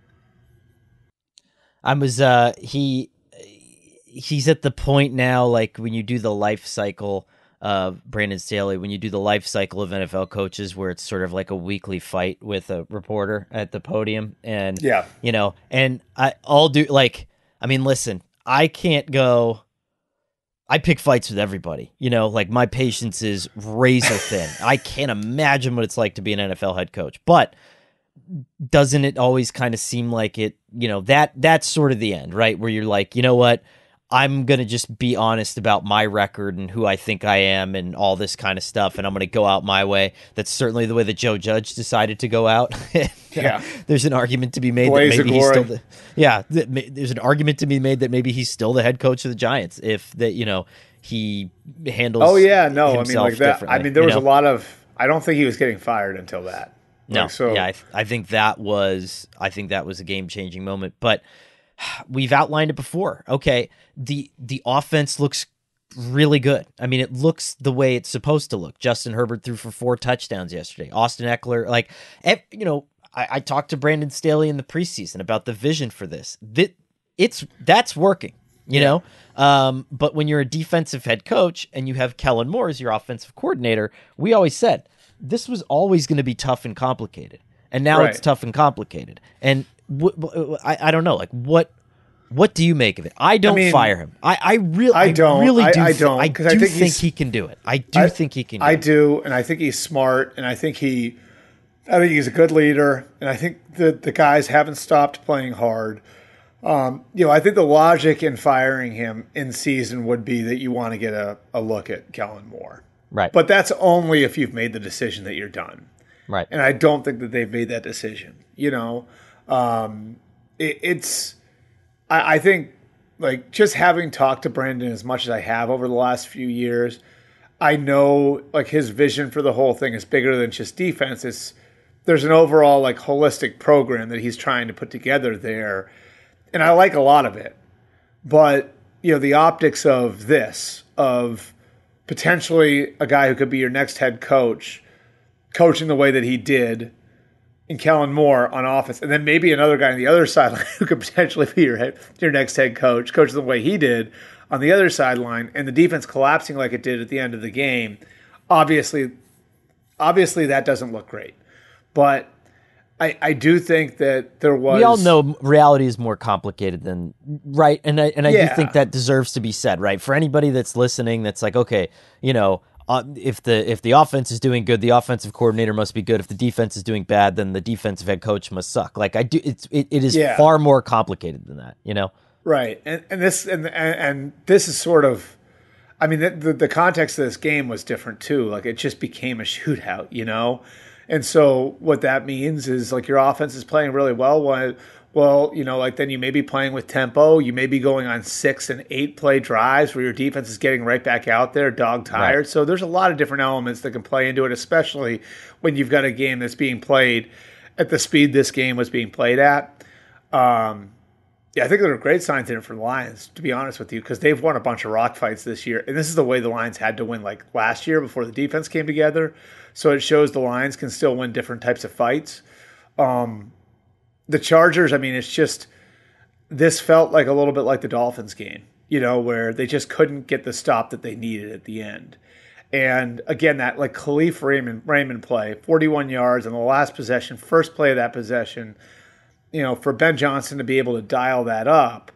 He's at the point now, like when you do the life cycle of Brandon Staley, when you do the life cycle of NFL coaches, where it's sort of like a weekly fight with a reporter at the podium. And, you know, and I'll do like, I mean, listen, I can't go I pick fights with everybody. Like my patience is razor thin. I can't imagine what it's like to be an NFL head coach. But doesn't it always kind of seem like it, that's sort of the end, right? Where you're like, you know what? I'm going to just be honest about my record and who I think I am and all this kind of stuff, and I'm going to go out my way. That's certainly the way that Joe Judge decided to go out. Yeah. There's an argument to be made Blaze that maybe of he's glory. there's an argument to be made that maybe he's still the head coach of the Giants if that, he handles Oh yeah, no, I mean himself like that. differently, I mean there was a lot of. I don't think he was getting fired until that. No, so yeah, I think that was a game-changing moment. But we've outlined it before. Okay, the offense looks really good. I mean, it looks the way it's supposed to look. Justin Herbert threw for 4 touchdowns yesterday. Austin Eckler, I talked to Brandon Staley in the preseason about the vision for this. That's working, you know. But when you're a defensive head coach and you have Kellen Moore as your offensive coordinator, we always said this was always going to be tough and complicated, and now it's tough and complicated. And I don't know, like what do you make of it? I don't fire him. I really do think he can do it. I think he can. I do, and I think he's smart, and I think he's a good leader, and I think the guys haven't stopped playing hard. I think the logic in firing him in season would be that you want to get a look at Kellen Moore. Right. But that's only if you've made the decision that you're done. Right. And I don't think that they've made that decision. I think like just having talked to Brandon as much as I have over the last few years, I know like his vision for the whole thing is bigger than just defense. There's an overall like holistic program that he's trying to put together there. And I like a lot of it. But, the optics of this, of potentially a guy who could be your next head coach, coaching the way that he did in Kellen Moore on offense, and then maybe another guy on the other sideline who could potentially be your next head coach, coaching the way he did on the other sideline, and the defense collapsing like it did at the end of the game, obviously that doesn't look great. But I do think that there was... We all know reality is more complicated than... Right? And I do think that deserves to be said, right? For anybody that's listening that's like, okay, if the offense is doing good, the offensive coordinator must be good. If the defense is doing bad, then the defensive head coach must suck. Like it is far more complicated than that, Right. And this is sort of... I mean, the context of this game was different too. Like it just became a shootout, And so what that means is like your offense is playing really well. Then you may be playing with tempo. You may be going on 6 and 8 play drives where your defense is getting right back out there, dog tired. Right. So there's a lot of different elements that can play into it, especially when you've got a game that's being played at the speed this game was being played at. I think there are great signs in it for the Lions, to be honest with you, because they've won a bunch of rock fights this year. And this is the way the Lions had to win like last year before the defense came together. So it shows the Lions can still win different types of fights. The Chargers, I mean, it's just this felt like a little bit like the Dolphins game, where they just couldn't get the stop that they needed at the end. And again, that like Khalif Raymond play, 41 yards on the last possession, first play of that possession, for Ben Johnson to be able to dial that up,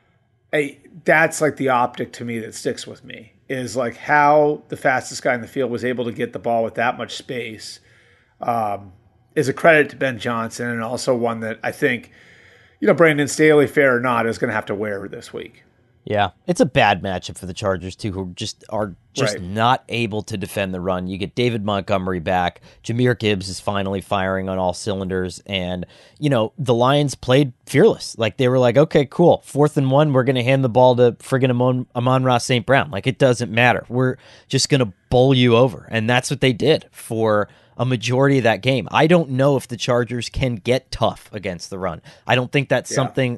that's like the optic to me that sticks with me, is like how the fastest guy in the field was able to get the ball with that much space. Is a credit to Ben Johnson, and also one that I think, Brandon Staley, fair or not, is going to have to wear this week. Yeah, it's a bad matchup for the Chargers, too, who are not able to defend the run. You get David Montgomery back. Jahmyr Gibbs is finally firing on all cylinders. And, the Lions played fearless. Like, they were like, okay, cool. 4th and 1, we're going to hand the ball to friggin' Amon-Ra St. Brown. Like, it doesn't matter. We're just going to bowl you over. And that's what they did for a majority of that game. I don't know if the Chargers can get tough against the run. I don't think that's something,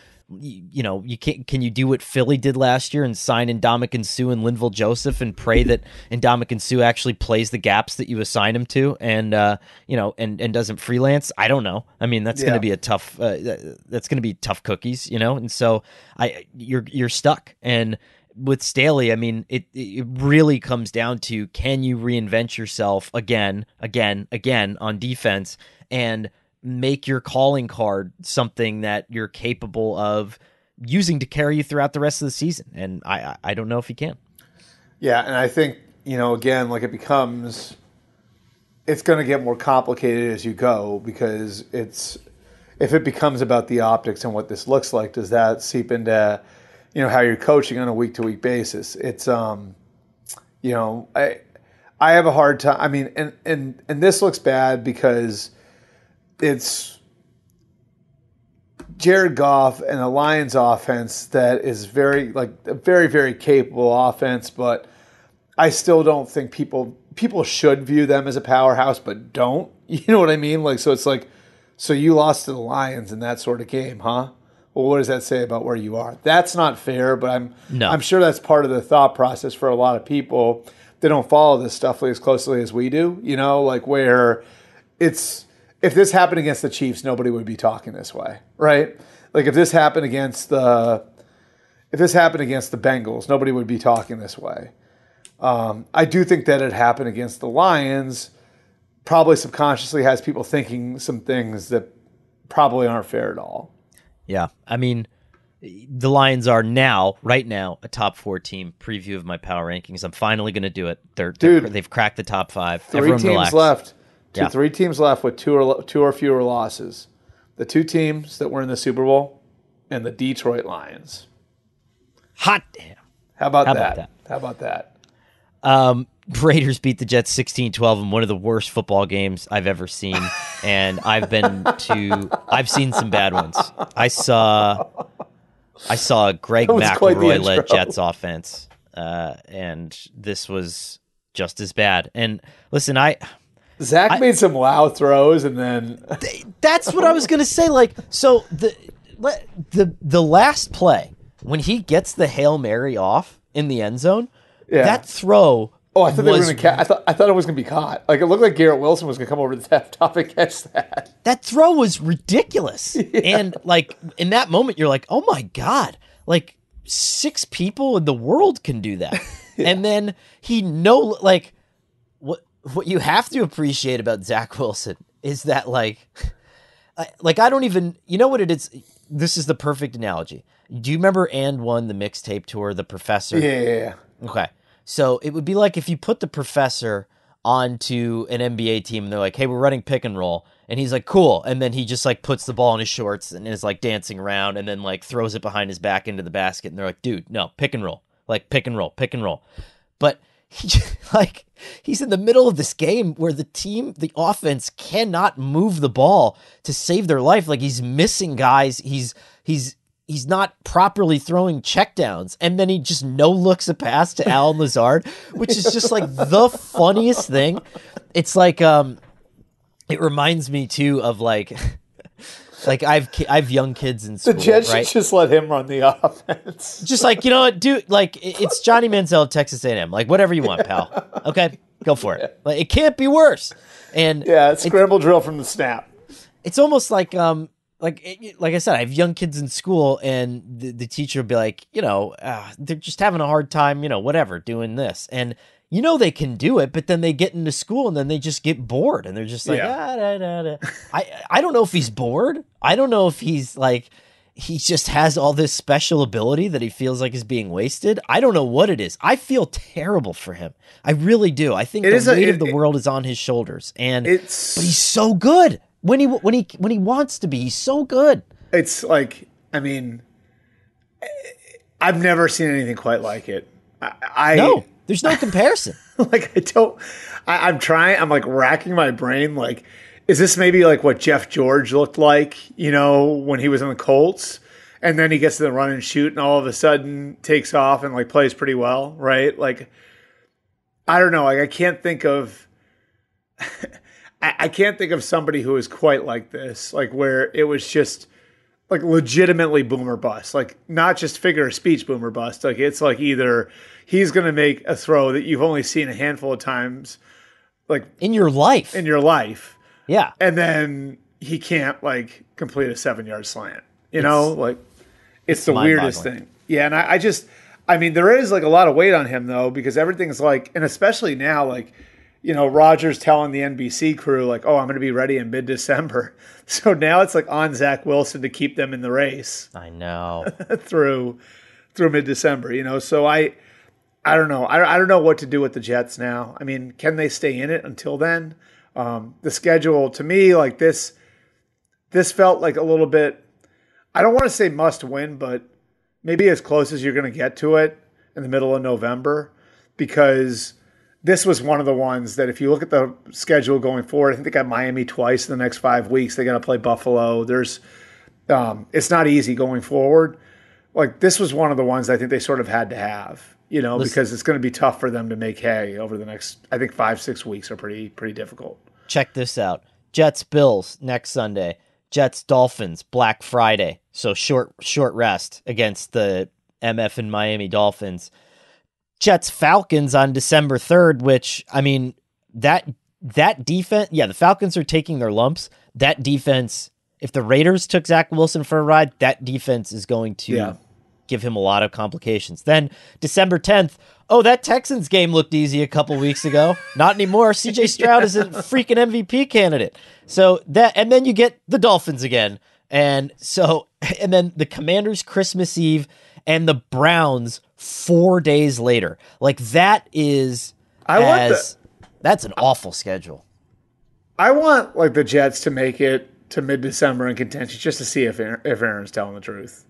you can't. Can you do what Philly did last year and sign Ndamukong Suh and Linval Joseph and pray that Ndamukong Suh actually plays the gaps that you assign him to and and doesn't freelance? I don't know. I mean, that's going to be a tough. That's going to be tough cookies, And so you're stuck. And with Staley, I mean, it really comes down to, can you reinvent yourself again on defense and make your calling card something that you're capable of using to carry you throughout the rest of the season. And I don't know if he can. Yeah, and I think, again, like it's going to get more complicated as you go, because if it becomes about the optics and what this looks like, does that seep into, how you're coaching on a week-to-week basis? It's, I have a hard time. I mean, and this looks bad because it's Jared Goff and a Lions offense that is very, very capable offense, but I still don't think people should view them as a powerhouse, but don't. You know what I mean? So you lost to the Lions in that sort of game, huh? Well, what does that say about where you are? That's not fair, but I'm sure that's part of the thought process for a lot of people. They don't follow this stuff as closely as we do, where if this happened against the Chiefs, nobody would be talking this way, right? Like if this happened against the Bengals, nobody would be talking this way. I do think that it happened against the Lions probably subconsciously has people thinking some things that probably aren't fair at all. Yeah. I mean, the Lions are right now, a top 4 team. Preview of my power rankings. I'm finally going to do it. They've cracked the top 5. Three teams left with two or fewer losses. The 2 teams that were in the Super Bowl and the Detroit Lions. Hot damn. How about that? Raiders beat the Jets 16-12 in one of the worst football games I've ever seen, and I've seen some bad ones. I saw Greg McElroy led Jets offense, and this was just as bad. And listen, Zach made some loud throws, and then that's what I was gonna say. So the last play when he gets the Hail Mary off in the end zone, that throw. Oh, I thought they were going to. I thought it was going to be caught. Like it looked like Garrett Wilson was going to come over the top and catch that. That throw was ridiculous, and in that moment, you're like, "Oh my god!" 6 people in the world can do that, and then what you have to appreciate about Zach Wilson is that I don't even what it is. This is the perfect analogy. Do you remember And One, the mixtape tour, The Professor? Yeah. Okay. So it would be like if you put the Professor onto an NBA team and they're like, hey, we're running pick and roll. And he's like, cool. And then he just puts the ball in his shorts and is dancing around and then throws it behind his back into the basket. And they're like, dude, no, pick and roll. Pick and roll, pick and roll. But he's in the middle of this game where the offense cannot move the ball to save their life. He's missing guys. He's not properly throwing checkdowns, and then he just looks a pass to Alan Lazard, which is just the funniest thing. It's it reminds me too of I've young kids in school. The Jets right? should just let him run the offense. Just you know what, dude? It's Johnny Manziel at Texas A&M. Whatever you want, pal. Okay, go for it. It can't be worse. And it's scramble drill from the snap. It's almost like I said, I have young kids in school, and the teacher will be like, they're just having a hard time, whatever, doing this. And they can do it, but then they get into school and then they just get bored and they're just I don't know if he's bored. I don't know if he's he just has all this special ability that he feels like is being wasted. I don't know what it is. I feel terrible for him. I really do. I think the weight of the world is on his shoulders, but he's so good. When he wants to be, he's so good. It's I've never seen anything quite like it. No, there's no comparison. I'm trying. I'm racking my brain. Is this maybe what Jeff George looked like? When he was in the Colts, and then he gets to the run and shoot, and all of a sudden takes off and plays pretty well, right? I don't know. I can't think of. I can't think of somebody who is quite like this, where it was just legitimately boomer bust, not just figure of speech boomer bust. It's either he's going to make a throw that you've only seen a handful of times, in your life, yeah, and then he can't complete a 7-yard slant. It's the weirdest thing. Yeah, and I mean, there is a lot of weight on him though, because everything's and especially now Rodgers telling the NBC crew like, "Oh, I'm going to be ready in mid-December." So now it's like on Zach Wilson to keep them in the race. I know. through mid-December. So I don't know. I don't know what to do with the Jets now. I mean, can they stay in it until then? The schedule to me, like this felt like a little bit. I don't want to say must win, but maybe as close as you're going to get to it in the middle of November, because this was one of the ones that if you look at the schedule going forward, I think they got Miami twice in the next 5 weeks. They got to play Buffalo. It's not easy going forward. Like this was one of the ones I think they sort of had to have, because it's going to be tough for them to make hay over the next, I think 5-6 weeks are pretty difficult. Check this out. Jets Bills next Sunday. Jets Dolphins Black Friday. So short rest against the MF and Miami Dolphins. Jets Falcons on December 3rd, which, I mean, that defense, the Falcons are taking their lumps. That defense, if the Raiders took Zach Wilson for a ride, that defense is going to give him a lot of complications. Then December 10th, that Texans game looked easy a couple weeks ago. Not anymore. CJ Stroud is a freaking MVP candidate. So and then you get the Dolphins again. And then the Commanders Christmas Eve and the Browns 4 days later. Like that's an awful schedule. I want like the Jets to make it to mid-December in contention just to see if Aaron's telling the truth.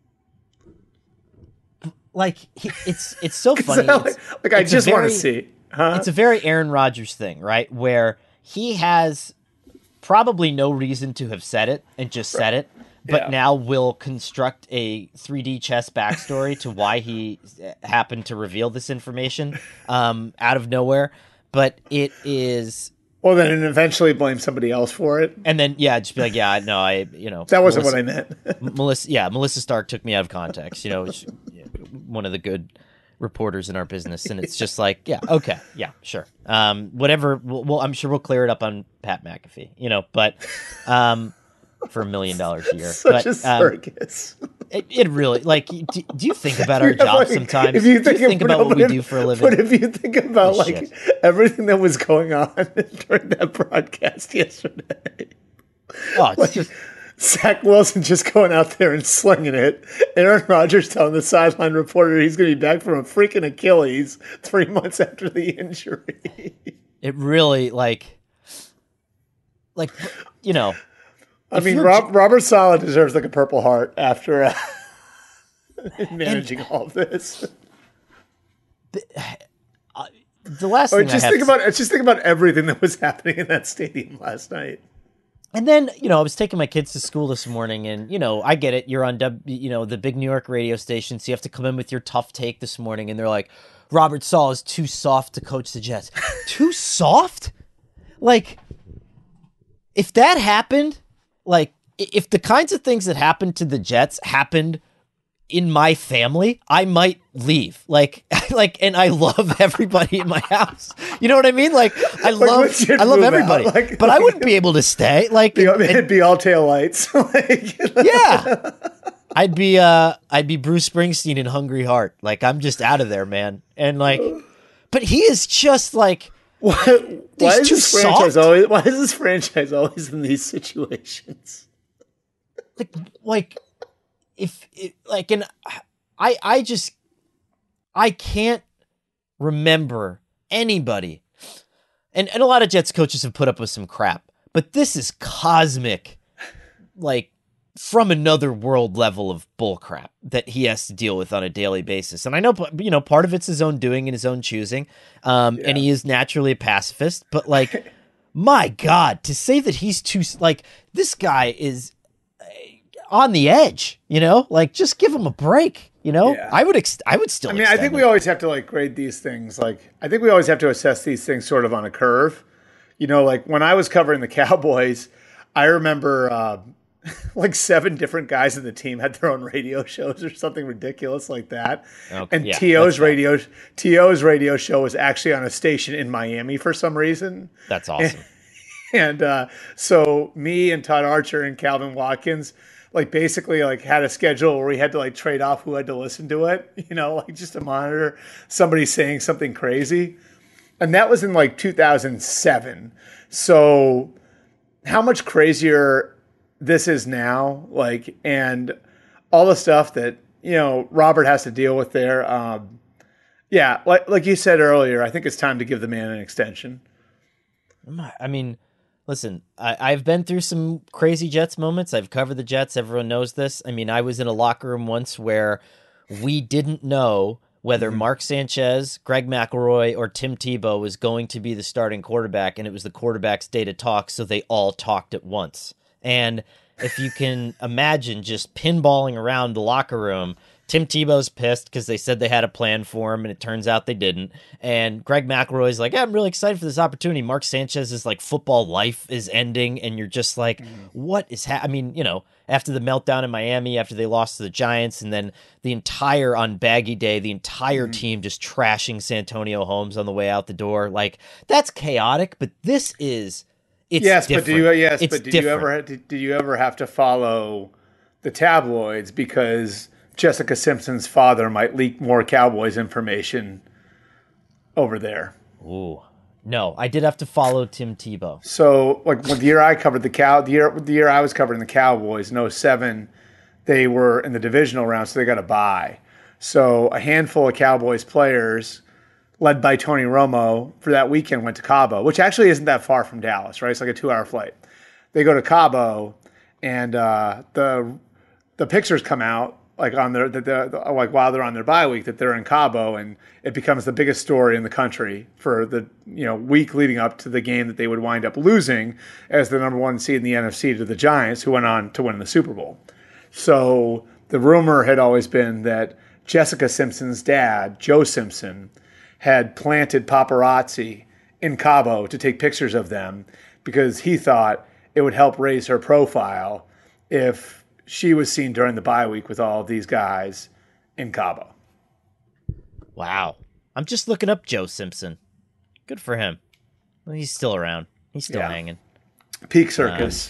Like it's so funny. I just want to see. Huh? It's a very Aaron Rodgers thing, right? Where he has probably no reason to have said it and just said it, but now will construct a 3D chess backstory to why he happened to reveal this information out of nowhere. But it is. Well, then eventually blame somebody else for it. And then, just be like, that wasn't what I meant. Melissa Stark took me out of context, one of the good reporters in our business. And it's just like, okay, sure. Whatever. I'm sure we'll clear it up on Pat McAfee, but for $1 million a year. Such a circus. It really, like, do you think about our jobs sometimes? If you think about what we do for a living? But if you think about everything that was going on during that broadcast yesterday. Oh, it's just Zach Wilson just going out there and slinging it. Aaron Rodgers telling the sideline reporter he's going to be back from a freaking Achilles 3 months after the injury. It really, I mean, Robert Saleh deserves like a Purple Heart after managing all of this. The last thing just think about everything that was happening in that stadium last night. And then, I was taking my kids to school this morning and, I get it. You're on, the big New York radio station. So you have to come in with your tough take this morning. And they're like, Robert Saleh is too soft to coach the Jets. Too soft? Like, if that happened, like, if the kinds of things that happened to the Jets happened in my family, I might leave. And I love everybody in my house. You know what I mean? Like, I love everybody, but I wouldn't be able to stay. Like, it'd be all tail lights. Yeah, I'd be Bruce Springsteen in Hungry Heart. Like, I'm just out of there, man. And but he is just like. Why is this franchise always in these situations? I can't remember anybody, and a lot of Jets coaches have put up with some crap, but this is cosmic, from another world level of bull crap that he has to deal with on a daily basis. And I know, part of it's his own doing and his own choosing. And he is naturally a pacifist, but my God, to say that he's too, this guy is on the edge, just give him a break, I would still, I think we always have to grade these things. I think we always have to assess these things sort of on a curve, when I was covering the Cowboys, I remember, 7 different guys in the team had their own radio shows or something ridiculous like that. Okay, and T.O.'s radio show was actually on a station in Miami for some reason. That's awesome. And so me and Todd Archer and Calvin Watkins basically had a schedule where we had to trade off who had to listen to it, just to monitor somebody saying something crazy. And that was in like 2007. So how much crazier this is now, like, and all the stuff that, Robert has to deal with there. Yeah, like you said earlier, I think it's time to give the man an extension. I mean, listen, I've been through some crazy Jets moments. I've covered the Jets. Everyone knows this. I mean, I was in a locker room once where we didn't know whether Mark Sanchez, Greg McElroy, or Tim Tebow was going to be the starting quarterback, and it was the quarterback's day to talk, so they all talked at once. And if you can imagine just pinballing around the locker room, Tim Tebow's pissed because they said they had a plan for him, and it turns out they didn't. And Greg McElroy's like, I'm really excited for this opportunity. Mark Sanchez's like football life is ending, and you're just like, what is happening? I mean, after the meltdown in Miami, after they lost to the Giants, and then on Baggy Day, the entire team just trashing Santonio Holmes on the way out the door. Like, that's chaotic, but this is, it's different. Did you ever have to follow the tabloids because Jessica Simpson's father might leak more Cowboys information over there? Ooh. No, I did have to follow Tim Tebow. So, like, the year I covered the year I was covering the Cowboys in 2007, they were in the divisional round, so they got a bye. So a handful of Cowboys players, led by Tony Romo, for that weekend went to Cabo, which actually isn't that far from Dallas, right? It's like a 2-hour flight. They go to Cabo, and the pictures come out like on like while they're on their bye week that they're in Cabo, and it becomes the biggest story in the country for the week leading up to the game that they would wind up losing as the number 1 seed in the NFC to the Giants, who went on to win the Super Bowl. So the rumor had always been that Jessica Simpson's dad, Joe Simpson, had planted paparazzi in Cabo to take pictures of them because he thought it would help raise her profile if she was seen during the bye week with all of these guys in Cabo. Wow. I'm just looking up Joe Simpson. Good for him. Well, he's still around. He's still hanging. Peak circus.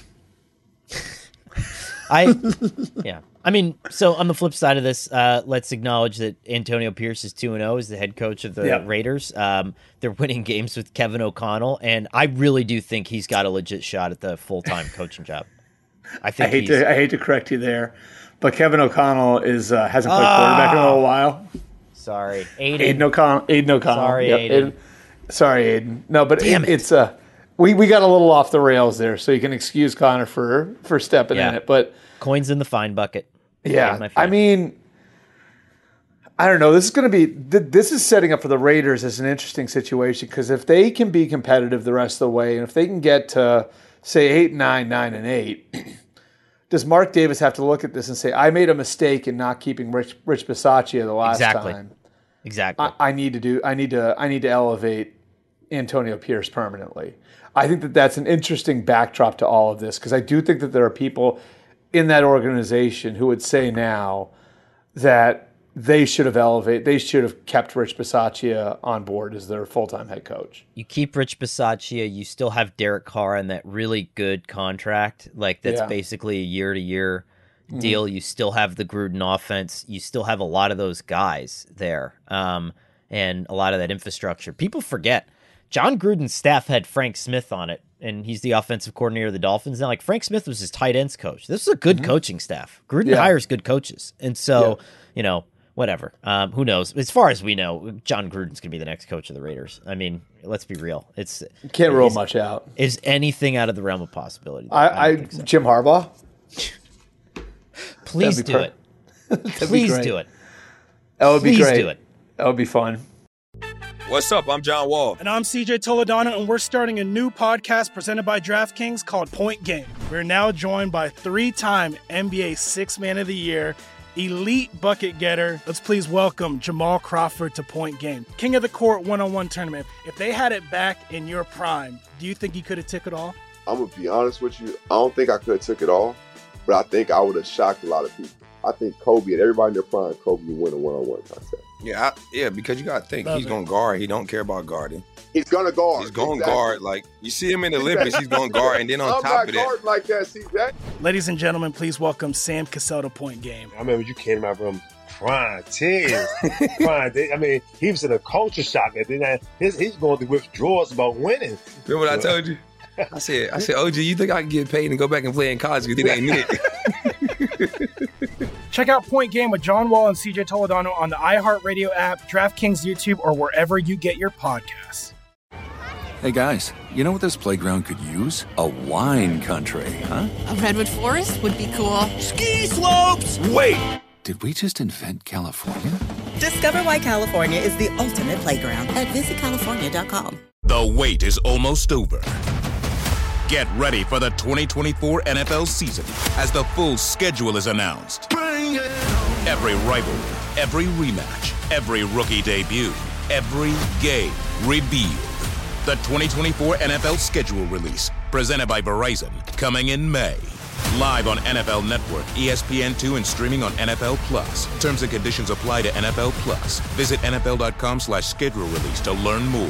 I mean, so on the flip side of this, let's acknowledge that Antonio Pierce is 2-0 as the head coach of the Raiders. They're winning games with Kevin O'Connell, and I really do think he's got a legit shot at the full-time coaching job. I hate to correct you there, but Kevin O'Connell hasn't played quarterback in a little while. Sorry, Aiden O'Connell. Sorry, Aiden. Sorry, Aiden. No, but it's we got a little off the rails there, so you can excuse Connor for stepping in it. But coins in the fine bucket. Yeah, I mean, I don't know. This is setting up for the Raiders as an interesting situation because if they can be competitive the rest of the way, and if they can get to say 8-9, 9-8, does Mark Davis have to look at this and say, I made a mistake in not keeping Rich Bisaccia the last time? Exactly. I need to elevate Antonio Pierce permanently. I think that's an interesting backdrop to all of this because I do think that there are people in that organization who would say now that they should have kept Rich Bisaccia on board as their full-time head coach. You keep Rich Bisaccia, you still have Derek Carr in that really good contract, that's basically a year-to-year deal. You still have the Gruden offense. You still have a lot of those guys there, and a lot of that infrastructure. People forget, John Gruden's staff had Frank Smith on it, and he's the offensive coordinator of the Dolphins. Now, Frank Smith was his tight ends coach. This is a good coaching staff. Gruden hires good coaches, and so, whatever. Who knows? As far as we know, John Gruden's going to be the next coach of the Raiders. I mean, let's be real. Can't rule much out. Is anything out of the realm of possibility? So. Jim Harbaugh? Please do it. Please do it. That would be great. Please do it. That would be fun. What's up? I'm John Wall. And I'm CJ Toledano, and we're starting a new podcast presented by DraftKings called Point Game. We're now joined by 3-time NBA Sixth Man of the Year, elite bucket getter. Let's please welcome Jamal Crawford to Point Game. King of the Court one-on-one tournament. If they had it back in your prime, do you think you could have took it all? I'm going to be honest with you. I don't think I could have took it all, but I think I would have shocked a lot of people. I think Kobe and everybody in their prime, Kobe would win a one-on-one contest. Yeah, because you got to think he's going to guard. He don't care about guarding. He's going to guard. He's going to guard. Like, you see him in the Olympics, he's going to guard. And then on top of that. I'm not guarding like that, CJ. Ladies and gentlemen, please welcome Sam Cassell to Point Game. I remember you came out from crying tears. I mean, he was in a culture shock. And then he's going through withdrawals about winning. Remember what I told you? I said, OG, you think I can get paid and go back and play in college? You think I ain't it? Check out Point Game with John Wall and CJ Toledano on the iHeartRadio app, DraftKings YouTube, or wherever you get your podcasts. Hey guys, you know what this playground could use? A wine country, huh? A redwood forest would be cool. Ski slopes! Wait! Did we just invent California? Discover why California is the ultimate playground at visitcalifornia.com. The wait is almost over. Get ready for the 2024 NFL season as the full schedule is announced. Bring it on. Every rivalry, every rematch, every rookie debut, every game revealed. The 2024 NFL schedule release, presented by Verizon, coming in May. Live on NFL Network, ESPN2, and streaming on NFL Plus. Terms and conditions apply to NFL Plus. Visit NFL.com/schedule release to learn more.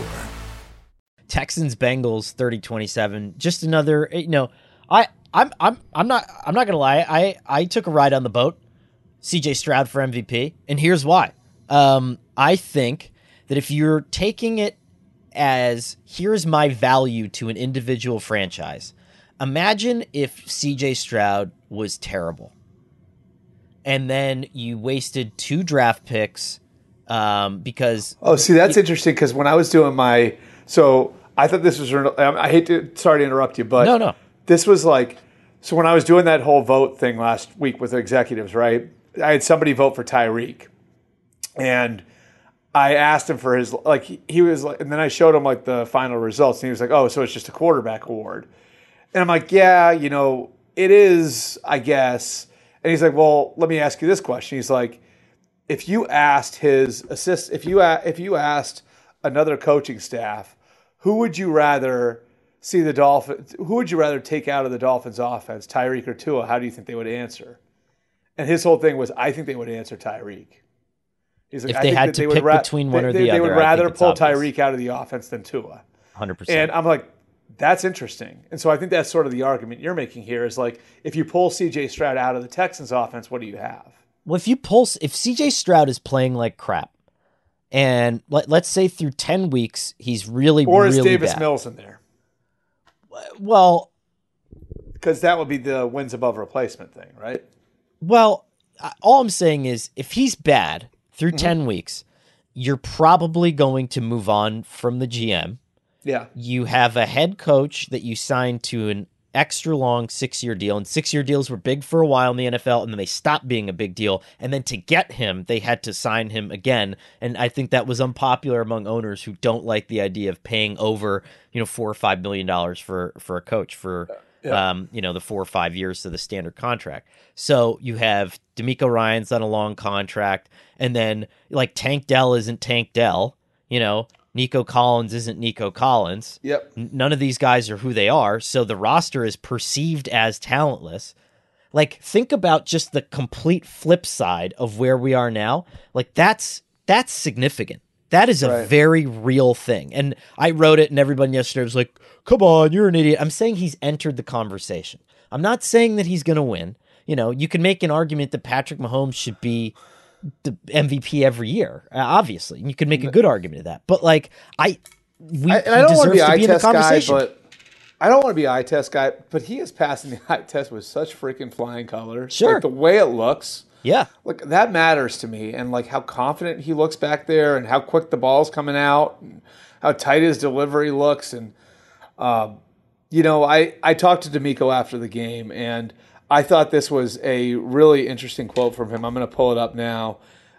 Texans Bengals 30-27. Just another, I'm not gonna lie. I took a ride on the boat. CJ Stroud for MVP, and here's why. I think that if you're taking it as here's my value to an individual franchise, imagine if CJ Stroud was terrible, and then you wasted 2 draft picks because. Oh, see, that's interesting because when I was doing I thought this was. Sorry to interrupt you, but no. This was so when I was doing that whole vote thing last week with the executives, right? I had somebody vote for Tyreek, and I asked him for his he was and then I showed him the final results, and he was like, "Oh, so it's just a quarterback award." And I'm like, "Yeah, it is, I guess." And he's like, "Well, let me ask you this question." He's like, "If you asked his if you asked another coaching staff, who would you rather see the Dolphins? Who would you rather take out of the Dolphins' offense, Tyreek or Tua? How do you think they would answer?" And his whole thing was, "I think they would answer Tyreek." He's like, if they had to pick between one or the other, they would rather pull Tyreek out of the offense than Tua. 100%. And I'm like, that's interesting. And so I think that's sort of the argument you're making here is if you pull CJ Stroud out of the Texans offense, what do you have? Well, if CJ Stroud is playing like crap, and let's say through 10 weeks, he's really, or is really Davis bad. Mills in there? Well, because that would be the wins above replacement thing, right? Well, all I'm saying is if he's bad through 10 weeks, you're probably going to move on from the GM. Yeah. You have a head coach that you signed to an extra long 6-year deal, and 6-year deals were big for a while in the NFL, and then they stopped being a big deal. And then to get him, they had to sign him again. And I think that was unpopular among owners who don't like the idea of paying over, $4 or $5 million for a coach for the 4 or 5 years to the standard contract. So you have DeMeco Ryans on a long contract, and then Tank Dell isn't Tank Dell, Nico Collins isn't Nico Collins. Yep. None of these guys are who they are, so the roster is perceived as talentless. Think about just the complete flip side of where we are now. That's significant. That is a very real thing. And I wrote it, and everybody yesterday was like, "Come on, you're an idiot." I'm saying he's entered the conversation. I'm not saying that he's going to win. You can make an argument that Patrick Mahomes should be the MVP every year, obviously. You could make a good argument of that. But I don't want to be an eye test guy, but I don't want to be an eye test guy, but he is passing the eye test with such freaking flying colors. Sure. The way it looks. Yeah. That matters to me, and how confident he looks back there, and how quick the ball's coming out, and how tight his delivery looks. And I talked to DeMeco after the game, and I thought this was a really interesting quote from him. I'm going to pull it up now.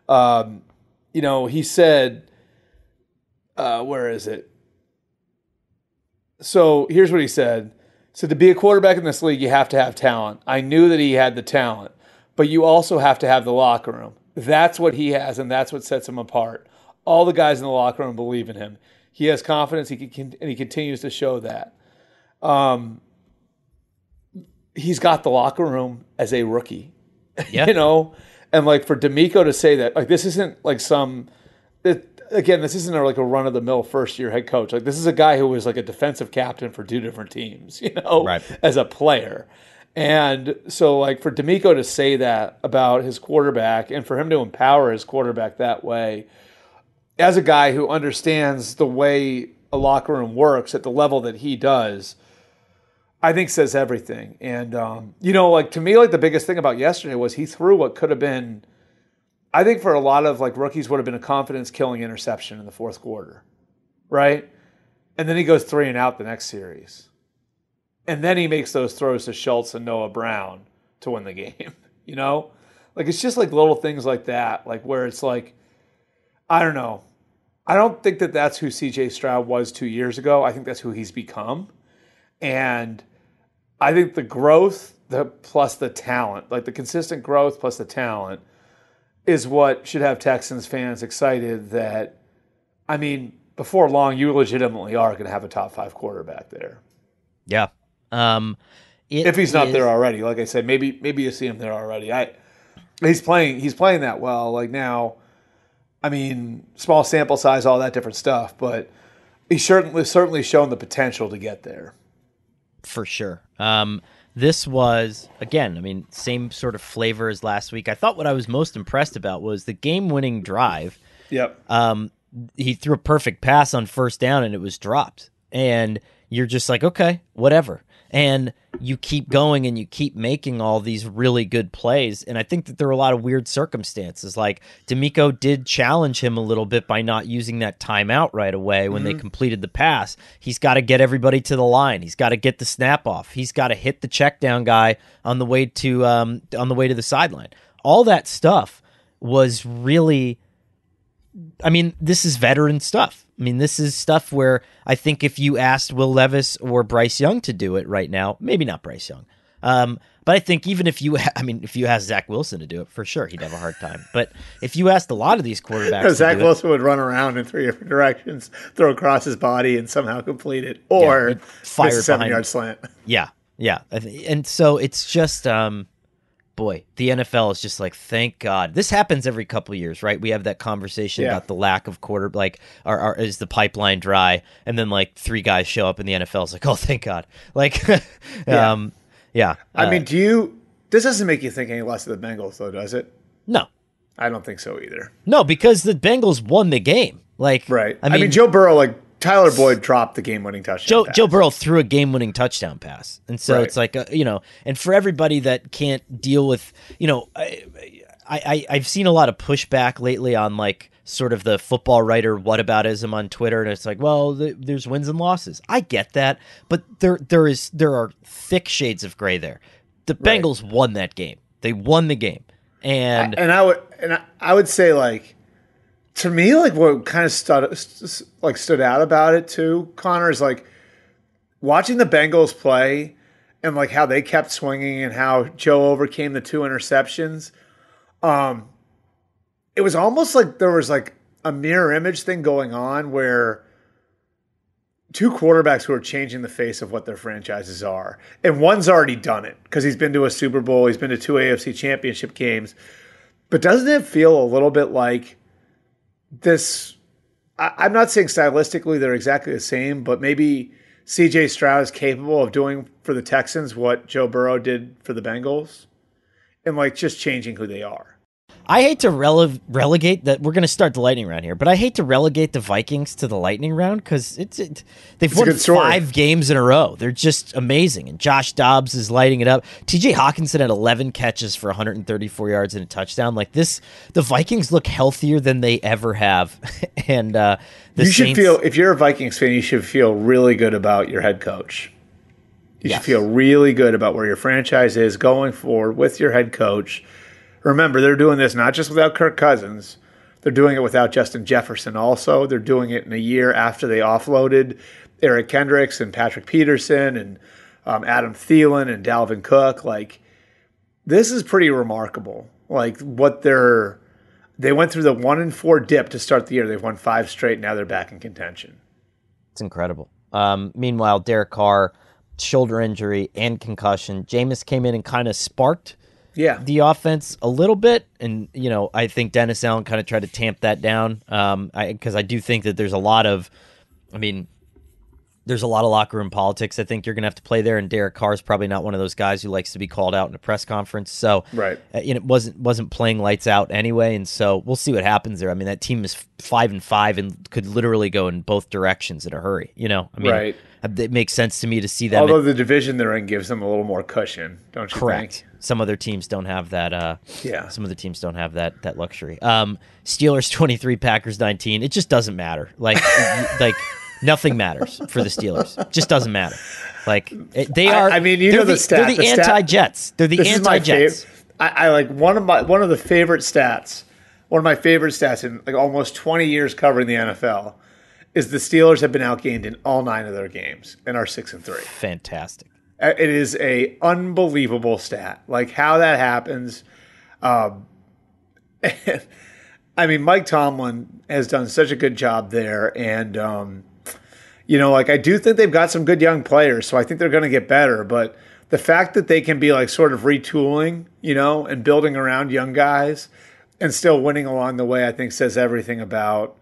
He said, where is it? So here's what he said. So to be a quarterback in this league, you have to have talent. I knew that he had the talent, but you also have to have the locker room. That's what he has, and that's what sets him apart. All the guys in the locker room believe in him. He has confidence, and he continues to show that. He's got the locker room as a rookie, yeah. And for DeMeco to say that, this isn't this isn't a run of the mill first year head coach. This is a guy who was a defensive captain for 2 different teams, right. as a player. And so, like, for D'Amico to say that about his quarterback and for him to empower his quarterback that way, as a guy who understands the way a locker room works at the level that he does, I think says everything. And, like, to me, like, the biggest thing about yesterday was he threw what could have been, I think for a lot of, like, rookies would have been a confidence-killing interception in the fourth quarter, right? And then he goes 3 and out the next series. And then he makes those throws to Schultz and Noah Brown to win the game, Like, it's just like little things like that, like where it's like, I don't know. I don't think that that's who CJ Stroud was 2 years ago. I think that's who he's become. And I think the growth plus the talent, like the consistent growth plus the talent, is what should have Texans fans excited that, I mean, before long, you legitimately are going to have a top 5 quarterback there. Yeah. If he's not there already, like I said, maybe you see him there already. He's playing that well. Like now, I mean, small sample size, all that different stuff, but he's certainly shown the potential to get there. For sure. This was, again, I mean, same sort of flavor as last week. I thought what I was most impressed about was the game-winning drive. Yep. He threw a perfect pass on first down and it was dropped. And you're just like, okay, whatever. And you keep going and you keep making all these really good plays. And I think that there were a lot of weird circumstances. Like D'Amico did challenge him a little bit by not using that timeout right away when they completed the pass. He's got to get everybody to the line. He's got to get the snap off. He's got to hit the check down guy on the way to the sideline. All that stuff was really, I mean, this is veteran stuff. I mean, this is stuff where I think if you asked Will Levis or Bryce Young to do it right now, maybe not Bryce Young, but I think even if you asked Zach Wilson to do it, for sure, he'd have a hard time. But if you asked a lot of these quarterbacks, Zach Wilson would run around in 3 different directions, throw across his body, and somehow complete it, or fire miss a 7-yard slant. Yeah. And so it's just, boy, the NFL is just like, thank God. This happens every couple of years, right? We have that conversation about the lack of is the pipeline dry? And then like 3 guys show up in the NFL. It's like, oh, thank God. Like, yeah. I mean, this doesn't make you think any less of the Bengals, though, does it? No. I don't think so either. No, because the Bengals won the game. Like, right. I mean, Joe Burrow, like, Tyler Boyd dropped the game-winning touchdown pass. Joe Burrow threw a game-winning touchdown pass. And so it's like, and for everybody that can't deal with, I've seen a lot of pushback lately on like sort of the football writer whataboutism on Twitter. And it's like, well, there's wins and losses. I get that. But there are thick shades of gray there. The Bengals won that game. They won the game. And I would say, like, to me, like, what kind of stood out about it too, Connor, is like watching the Bengals play and like how they kept swinging and how Joe overcame the 2 interceptions. It was almost like there was like a mirror image thing going on where 2 quarterbacks who are changing the face of what their franchises are, and one's already done it because he's been to a Super Bowl, he's been to 2 AFC Championship games. But doesn't it feel a little bit like this? I'm not saying stylistically they're exactly the same, but maybe CJ Stroud is capable of doing for the Texans what Joe Burrow did for the Bengals, and like just changing who they are. I hate to relegate that. We're going to start the lightning round here, but I hate to relegate the Vikings to the lightning round because they've won 5 games in a row. They're just amazing, and Josh Dobbs is lighting it up. TJ Hawkinson had 11 catches for 134 yards and a touchdown. Like this, the Vikings look healthier than they ever have, and should feel, if you're a Vikings fan, you should feel really good about your head coach. You should feel really good about where your franchise is going forward with your head coach. Remember, they're doing this not just without Kirk Cousins. They're doing it without Justin Jefferson also. They're doing it in a year after they offloaded Eric Kendricks and Patrick Peterson and Adam Thielen and Dalvin Cook. Like, this is pretty remarkable. Like, they went through the 1-4 dip to start the year. They've won 5 straight. Now they're back in contention. It's incredible. Meanwhile, Derek Carr, shoulder injury and concussion. Jameis came in and kind of sparked the offense a little bit, and I think Dennis Allen kind of tried to tamp that down because I do think that there's a lot of, There's a lot of locker room politics I think you're going to have to play there, and Derek Carr's probably not one of those guys who likes to be called out in a press conference. So right. It wasn't playing lights out anyway, and so we'll see what happens there. I mean, that team is 5-5 and could literally go in both directions in a hurry. Right. It makes sense to me to see them. Although the division they're in gives them a little more cushion, don't you correct. think? Some other teams don't have that. Yeah. Some other teams don't have that luxury. Steelers 23, Packers 19. It just doesn't matter. Like nothing matters for the Steelers. It just doesn't matter. Like they are. I mean, know the stat. They're the anti-Jets. They're the anti-Jets. I like one of the favorite stats. One of my favorite stats in like almost 20 years covering the NFL is the Steelers have been outgained in all 9 of their games and are 6-3. Fantastic. It is a unbelievable stat. Like how that happens. I mean, Mike Tomlin has done such a good job there, and I do think they've got some good young players, so I think they're going to get better. But the fact that they can be like sort of retooling, and building around young guys and still winning along the way, I think says everything about,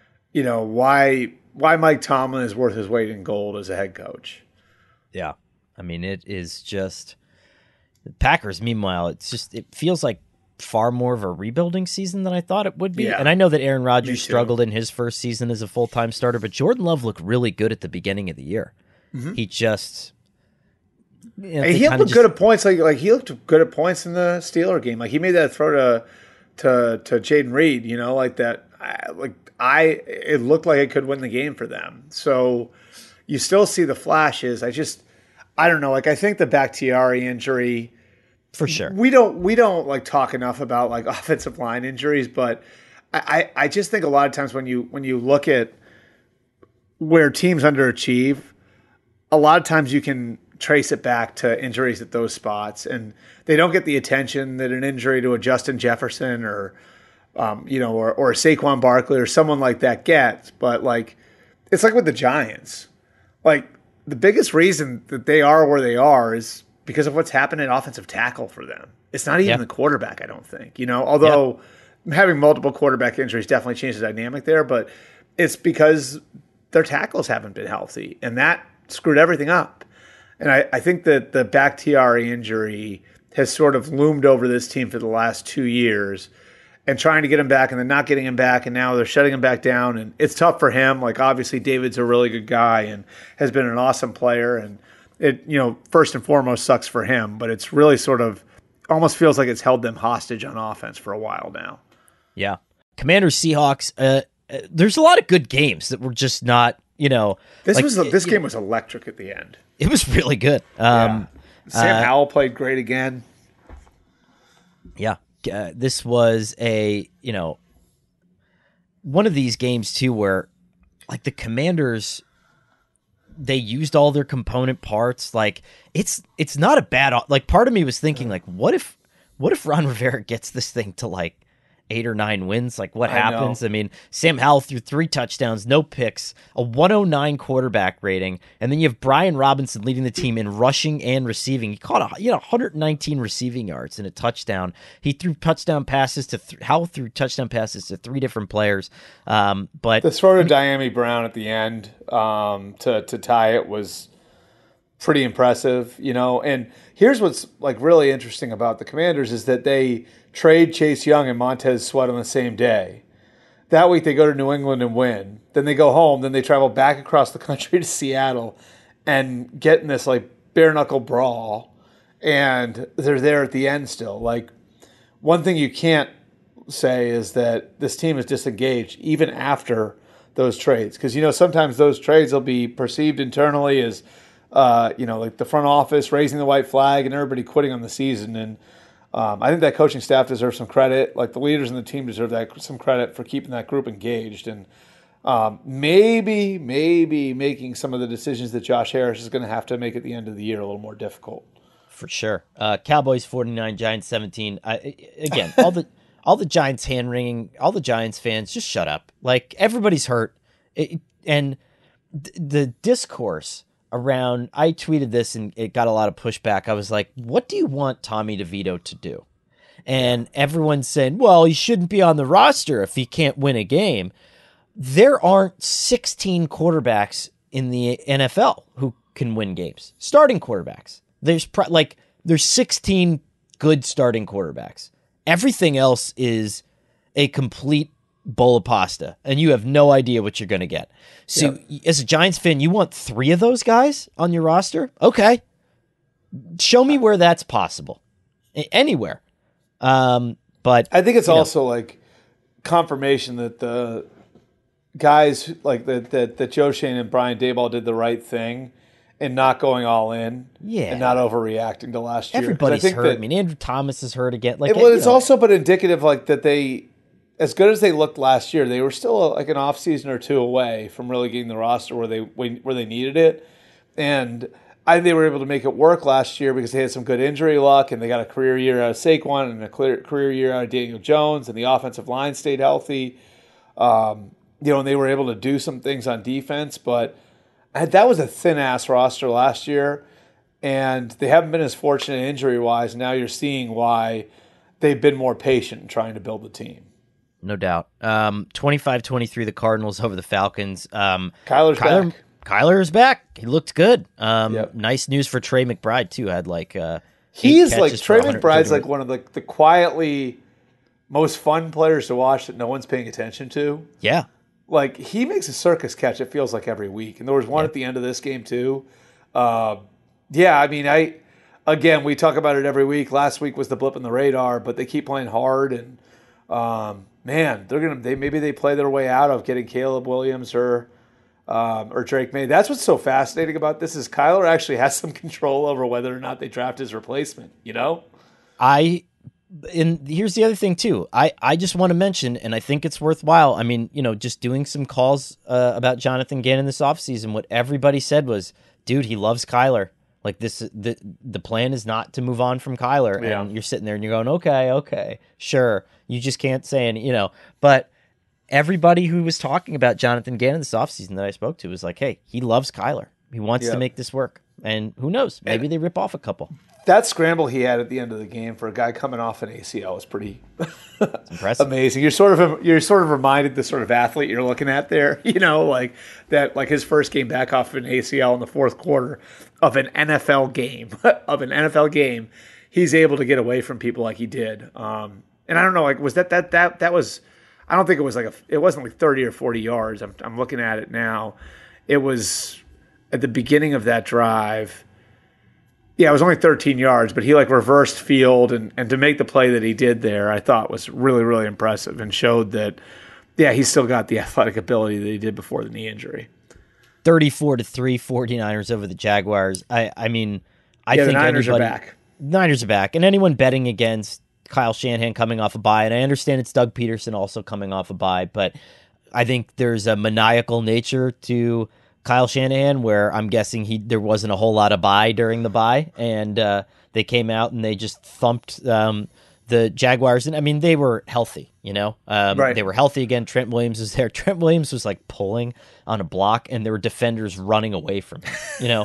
why Mike Tomlin is worth his weight in gold as a head coach. Yeah. I mean, it is just the Packers. Meanwhile, it feels like far more of a rebuilding season than I thought it would be. Yeah. And I know that Aaron Rodgers struggled in his first season as a full-time starter, but Jordan Love looked really good at the beginning of the year. Mm-hmm. He just... he looked good at points. Like he looked good at points in the Steeler game. Like he made that throw to Jaden Reed, like that. It looked like it could win the game for them. So you still see the flashes. I don't know. Like I think the Bakhtiari injury, for sure. We don't like talk enough about like offensive line injuries, but I just think a lot of times when you look at where teams underachieve, a lot of times you can trace it back to injuries at those spots, and they don't get the attention that an injury to a Justin Jefferson or a Saquon Barkley or someone like that gets. But like, it's like with the Giants, like the biggest reason that they are where they are is because of what's happened at offensive tackle for them. It's not even the quarterback, I don't think. Although having multiple quarterback injuries definitely changed the dynamic there, but it's because their tackles haven't been healthy, and that screwed everything up. And I think that the Bakhtiari injury has sort of loomed over this team for the last 2 years, and trying to get him back and then not getting him back, and now they're shutting him back down, and it's tough for him. Like obviously David's a really good guy and has been an awesome player, and it first and foremost sucks for him, but it's really sort of almost feels like it's held them hostage on offense for a while now. Yeah. Commanders Seahawks, there's a lot of good games that were just not, this game was electric at the end. It was really good. Sam Howell played great again. Yeah. This was one of these games too where like the Commanders, they used all their component parts. Like it's not a bad, like part of me was thinking like, what if Ron Rivera gets this thing to like 8 or 9 wins? Like what happens? I mean, Sam Howell threw 3 touchdowns, no picks, a 109 quarterback rating. And then you have Brian Robinson leading the team in rushing and receiving. He caught 119 receiving yards and a touchdown. He threw touchdown passes Howell threw touchdown passes to 3 different players. But the throw to Diami Brown at the end to tie it was pretty impressive, and here's what's like really interesting about the Commanders is that they trade Chase Young and Montez Sweat on the same day. That week they go to New England and win. Then they go home. Then they travel back across the country to Seattle and get in this like bare knuckle brawl. And they're there at the end still. Like one thing you can't say is that this team is disengaged even after those trades. Because, sometimes those trades will be perceived internally as, like the front office raising the white flag and everybody quitting on the season. And I think that coaching staff deserves some credit. Like the leaders in the team deserve some credit for keeping that group engaged, and maybe making some of the decisions that Josh Harris is going to have to make at the end of the year a little more difficult. For sure. Cowboys 49, Giants 17. Again, all the Giants hand wringing, all the Giants fans, just shut up. Like everybody's hurt, and the discourse around, I tweeted this and it got a lot of pushback. I was like, what do you want Tommy DeVito to do? And everyone's saying, well, he shouldn't be on the roster if he can't win a game. There aren't 16 quarterbacks in the NFL who can win games. Starting quarterbacks. There's 16 good starting quarterbacks. Everything else is a complete bowl of pasta, and you have no idea what you're going to get. So as a Giants fan, you want 3 of those guys on your roster? Okay. Show me where that's possible. Anywhere. But I think it's also like confirmation that the guys like that Joe Schoen and Brian Daboll did the right thing and not going all in and not overreacting to last year. Everybody's hurt. Andrew Thomas is hurt again. It's also but indicative like that they, as good as they looked last year, they were still like an offseason or 2 away from really getting the roster where they needed it. And I think they were able to make it work last year because they had some good injury luck and they got a career year out of Saquon and a career year out of Daniel Jones, and the offensive line stayed healthy. And they were able to do some things on defense, but that was a thin-ass roster last year, and they haven't been as fortunate injury-wise. Now you're seeing why they've been more patient in trying to build the team. No doubt. 25-23, the Cardinals over the Falcons. Kyler's back. Kyler is back. He looked good. Nice news for Trey McBride too. Had like Trey McBride's like one of the quietly most fun players to watch that no one's paying attention to. Yeah, like he makes a circus catch. It feels like every week, and there was one at the end of this game too. I mean, we talk about it every week. Last week was the blip in the radar, but they keep playing hard, and maybe they play their way out of getting Caleb Williams or Drake May. That's what's so fascinating about this is Kyler actually has some control over whether or not they draft his replacement, And here's the other thing too. I just want to mention, and I think it's worthwhile. I mean, just doing some calls about Jonathan Gannon this offseason, what everybody said was, dude, he loves Kyler. Like the plan is not to move on from Kyler. Yeah. And you're sitting there and you're going, okay, sure. You just can't say any, but everybody who was talking about Jonathan Gannon this offseason that I spoke to was like, hey, he loves Kyler. He wants to make this work. And who knows? Maybe they rip off a couple. That scramble he had at the end of the game for a guy coming off an ACL was pretty impressive. Amazing. You're sort of reminded the sort of athlete you're looking at there, like that, like his first game back off of an ACL in the fourth quarter of an NFL game, he's able to get away from people like he did. And I don't know, like was that was, I don't think it was it wasn't like 30 or 40 yards. I'm looking at it now. It was at the beginning of that drive. Yeah, it was only 13 yards, but he reversed field and to make the play that he did there, I thought was really, really impressive and showed that, he's still got the athletic ability that he did before the knee injury. 34-3 49ers over the Jaguars. I think the Niners are back. Niners are back. And anyone betting against Kyle Shanahan coming off a bye, and I understand it's Doug Peterson also coming off a bye, but I think there's a maniacal nature to Kyle Shanahan where I'm guessing there wasn't a whole lot of bye during the bye, and they came out and they just thumped the Jaguars. And I mean, they were healthy, Right. They were healthy again. Trent Williams was there. Trent Williams was pulling on a block, and there were defenders running away from him,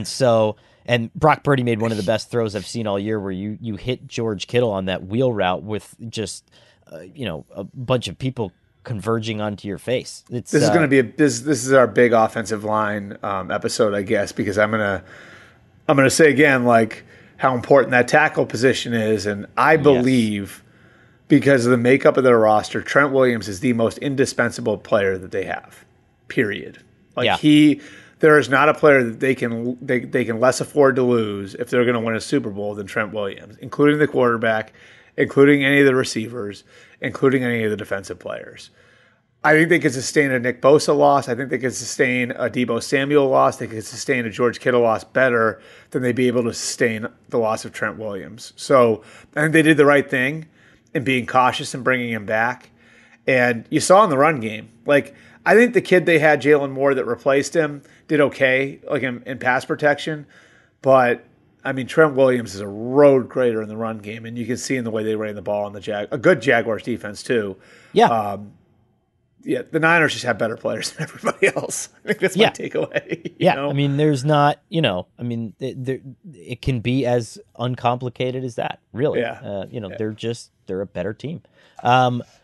And Brock Purdy made one of the best throws I've seen all year where you hit George Kittle on that wheel route with just, a bunch of people converging onto your face. This is going to be this is our big offensive line episode, I guess, because I'm gonna say again how important that tackle position is, and I believe because of the makeup of their roster, Trent Williams is the most indispensable player that they have. Period. There is not a player that they can less afford to lose if they're going to win a Super Bowl than Trent Williams, including the quarterback, including any of the receivers, including any of the defensive players. I think they could sustain a Nick Bosa loss. I think they could sustain a Deebo Samuel loss. They could sustain a George Kittle loss better than they'd be able to sustain the loss of Trent Williams. So I think they did the right thing in being cautious and bringing him back. And you saw in the run game, I think the kid they had, Jalen Moore, that replaced him, did okay, in pass protection. But, I mean, Trent Williams is a road grader in the run game, and you can see in the way they ran the ball on a good Jaguars defense, too. Yeah. The Niners just have better players than everybody else. I think that's my takeaway. I mean, there's not, it can be as uncomplicated as that, really. Yeah. They're a better team.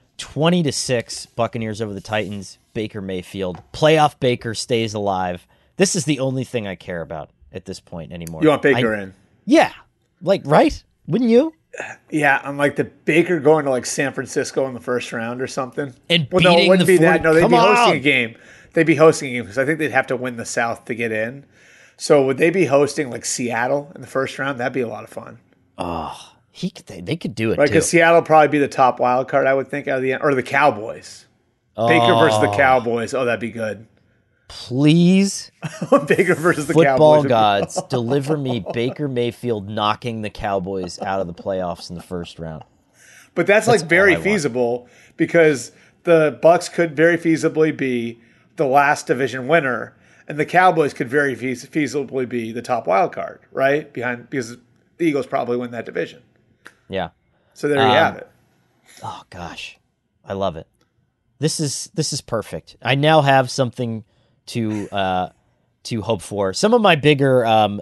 20-6 Buccaneers over the Titans. Baker Mayfield. Playoff Baker stays alive. This is the only thing I care about at this point anymore. You want Baker in? Yeah. Like, right? Wouldn't you? Yeah, I'm like the Baker going to like San Francisco in the first round or something. And well, no, it wouldn't be that. No, they'd Come be hosting on. a game. They'd be hosting a game because I think they'd have to win the South to get in. So would they be hosting like Seattle in the first round? That'd be a lot of fun. Oh, they could do it, Right, too. because Seattle would probably be the top wild card, I would think, out of the end. Or the Cowboys. Baker versus the Cowboys. Oh, that'd be good. Please, Baker versus the football Cowboys. gods, deliver me Baker Mayfield knocking the Cowboys out of the playoffs in the first round. But that's like very feasible because the Bucs could very feasibly be the last division winner, and the Cowboys could very feasibly be the top wild card, right? Because the Eagles probably win that division. Yeah. So there you have it. Oh gosh, I love it. This is perfect. I now have something to hope for. Some of my bigger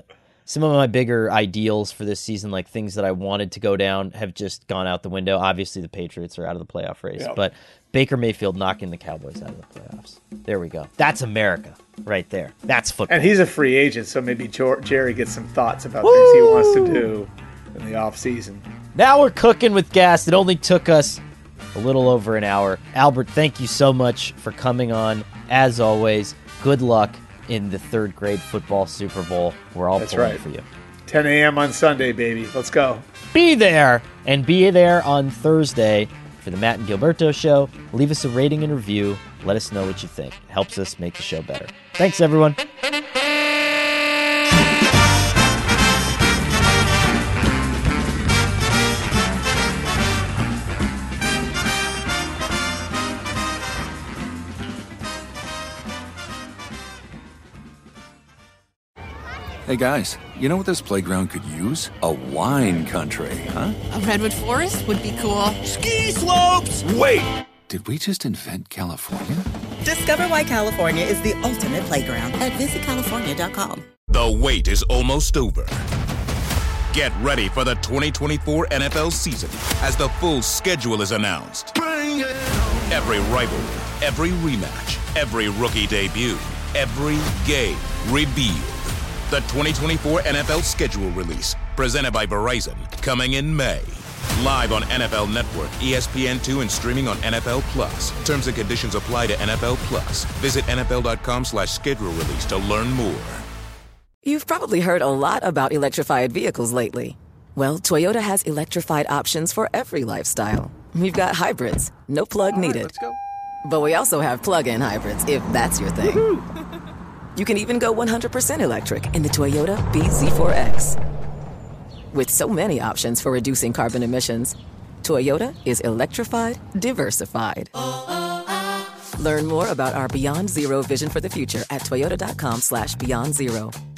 ideals for this season, like things that I wanted to go down, have just gone out the window. Obviously, the Patriots are out of the playoff race, but Baker Mayfield knocking the Cowboys out of the playoffs. There we go. That's America right there. That's football. And he's a free agent, so maybe Jerry gets some thoughts about things he wants to do in the offseason. Now we're cooking with gas. It only took us a little over an hour. Albert, thank you so much for coming on. As always, good luck in the third grade football Super Bowl. We're all pulling for you. 10 a.m. on Sunday, baby. Let's go. Be there, and be there on Thursday for the Matt and Gilberto Show. Leave us a rating and review. Let us know what you think. It helps us make the show better. Thanks, everyone. Hey guys, you know what this playground could use? A wine country, huh? A redwood forest would be cool. Ski slopes! Wait! Did we just invent California? Discover why California is the ultimate playground at visitcalifornia.com. The wait is almost over. Get ready for the 2024 NFL season as the full schedule is announced. Every rivalry, every rematch, every rookie debut, every game revealed. The 2024 NFL schedule release, presented by Verizon, coming in May. Live on NFL Network, ESPN2, and streaming on NFL Plus. Terms and conditions apply to NFL Plus. Visit NFL.com/schedule release to learn more. You've probably heard a lot about electrified vehicles lately. Well, Toyota has electrified options for every lifestyle. We've got hybrids, no plug needed. Let's go. But we also have plug-in hybrids, if that's your thing. Woo-hoo. You can even go 100% electric in the Toyota bZ4X. With so many options for reducing carbon emissions, Toyota is electrified, diversified. Learn more about our Beyond Zero vision for the future at toyota.com/beyond zero.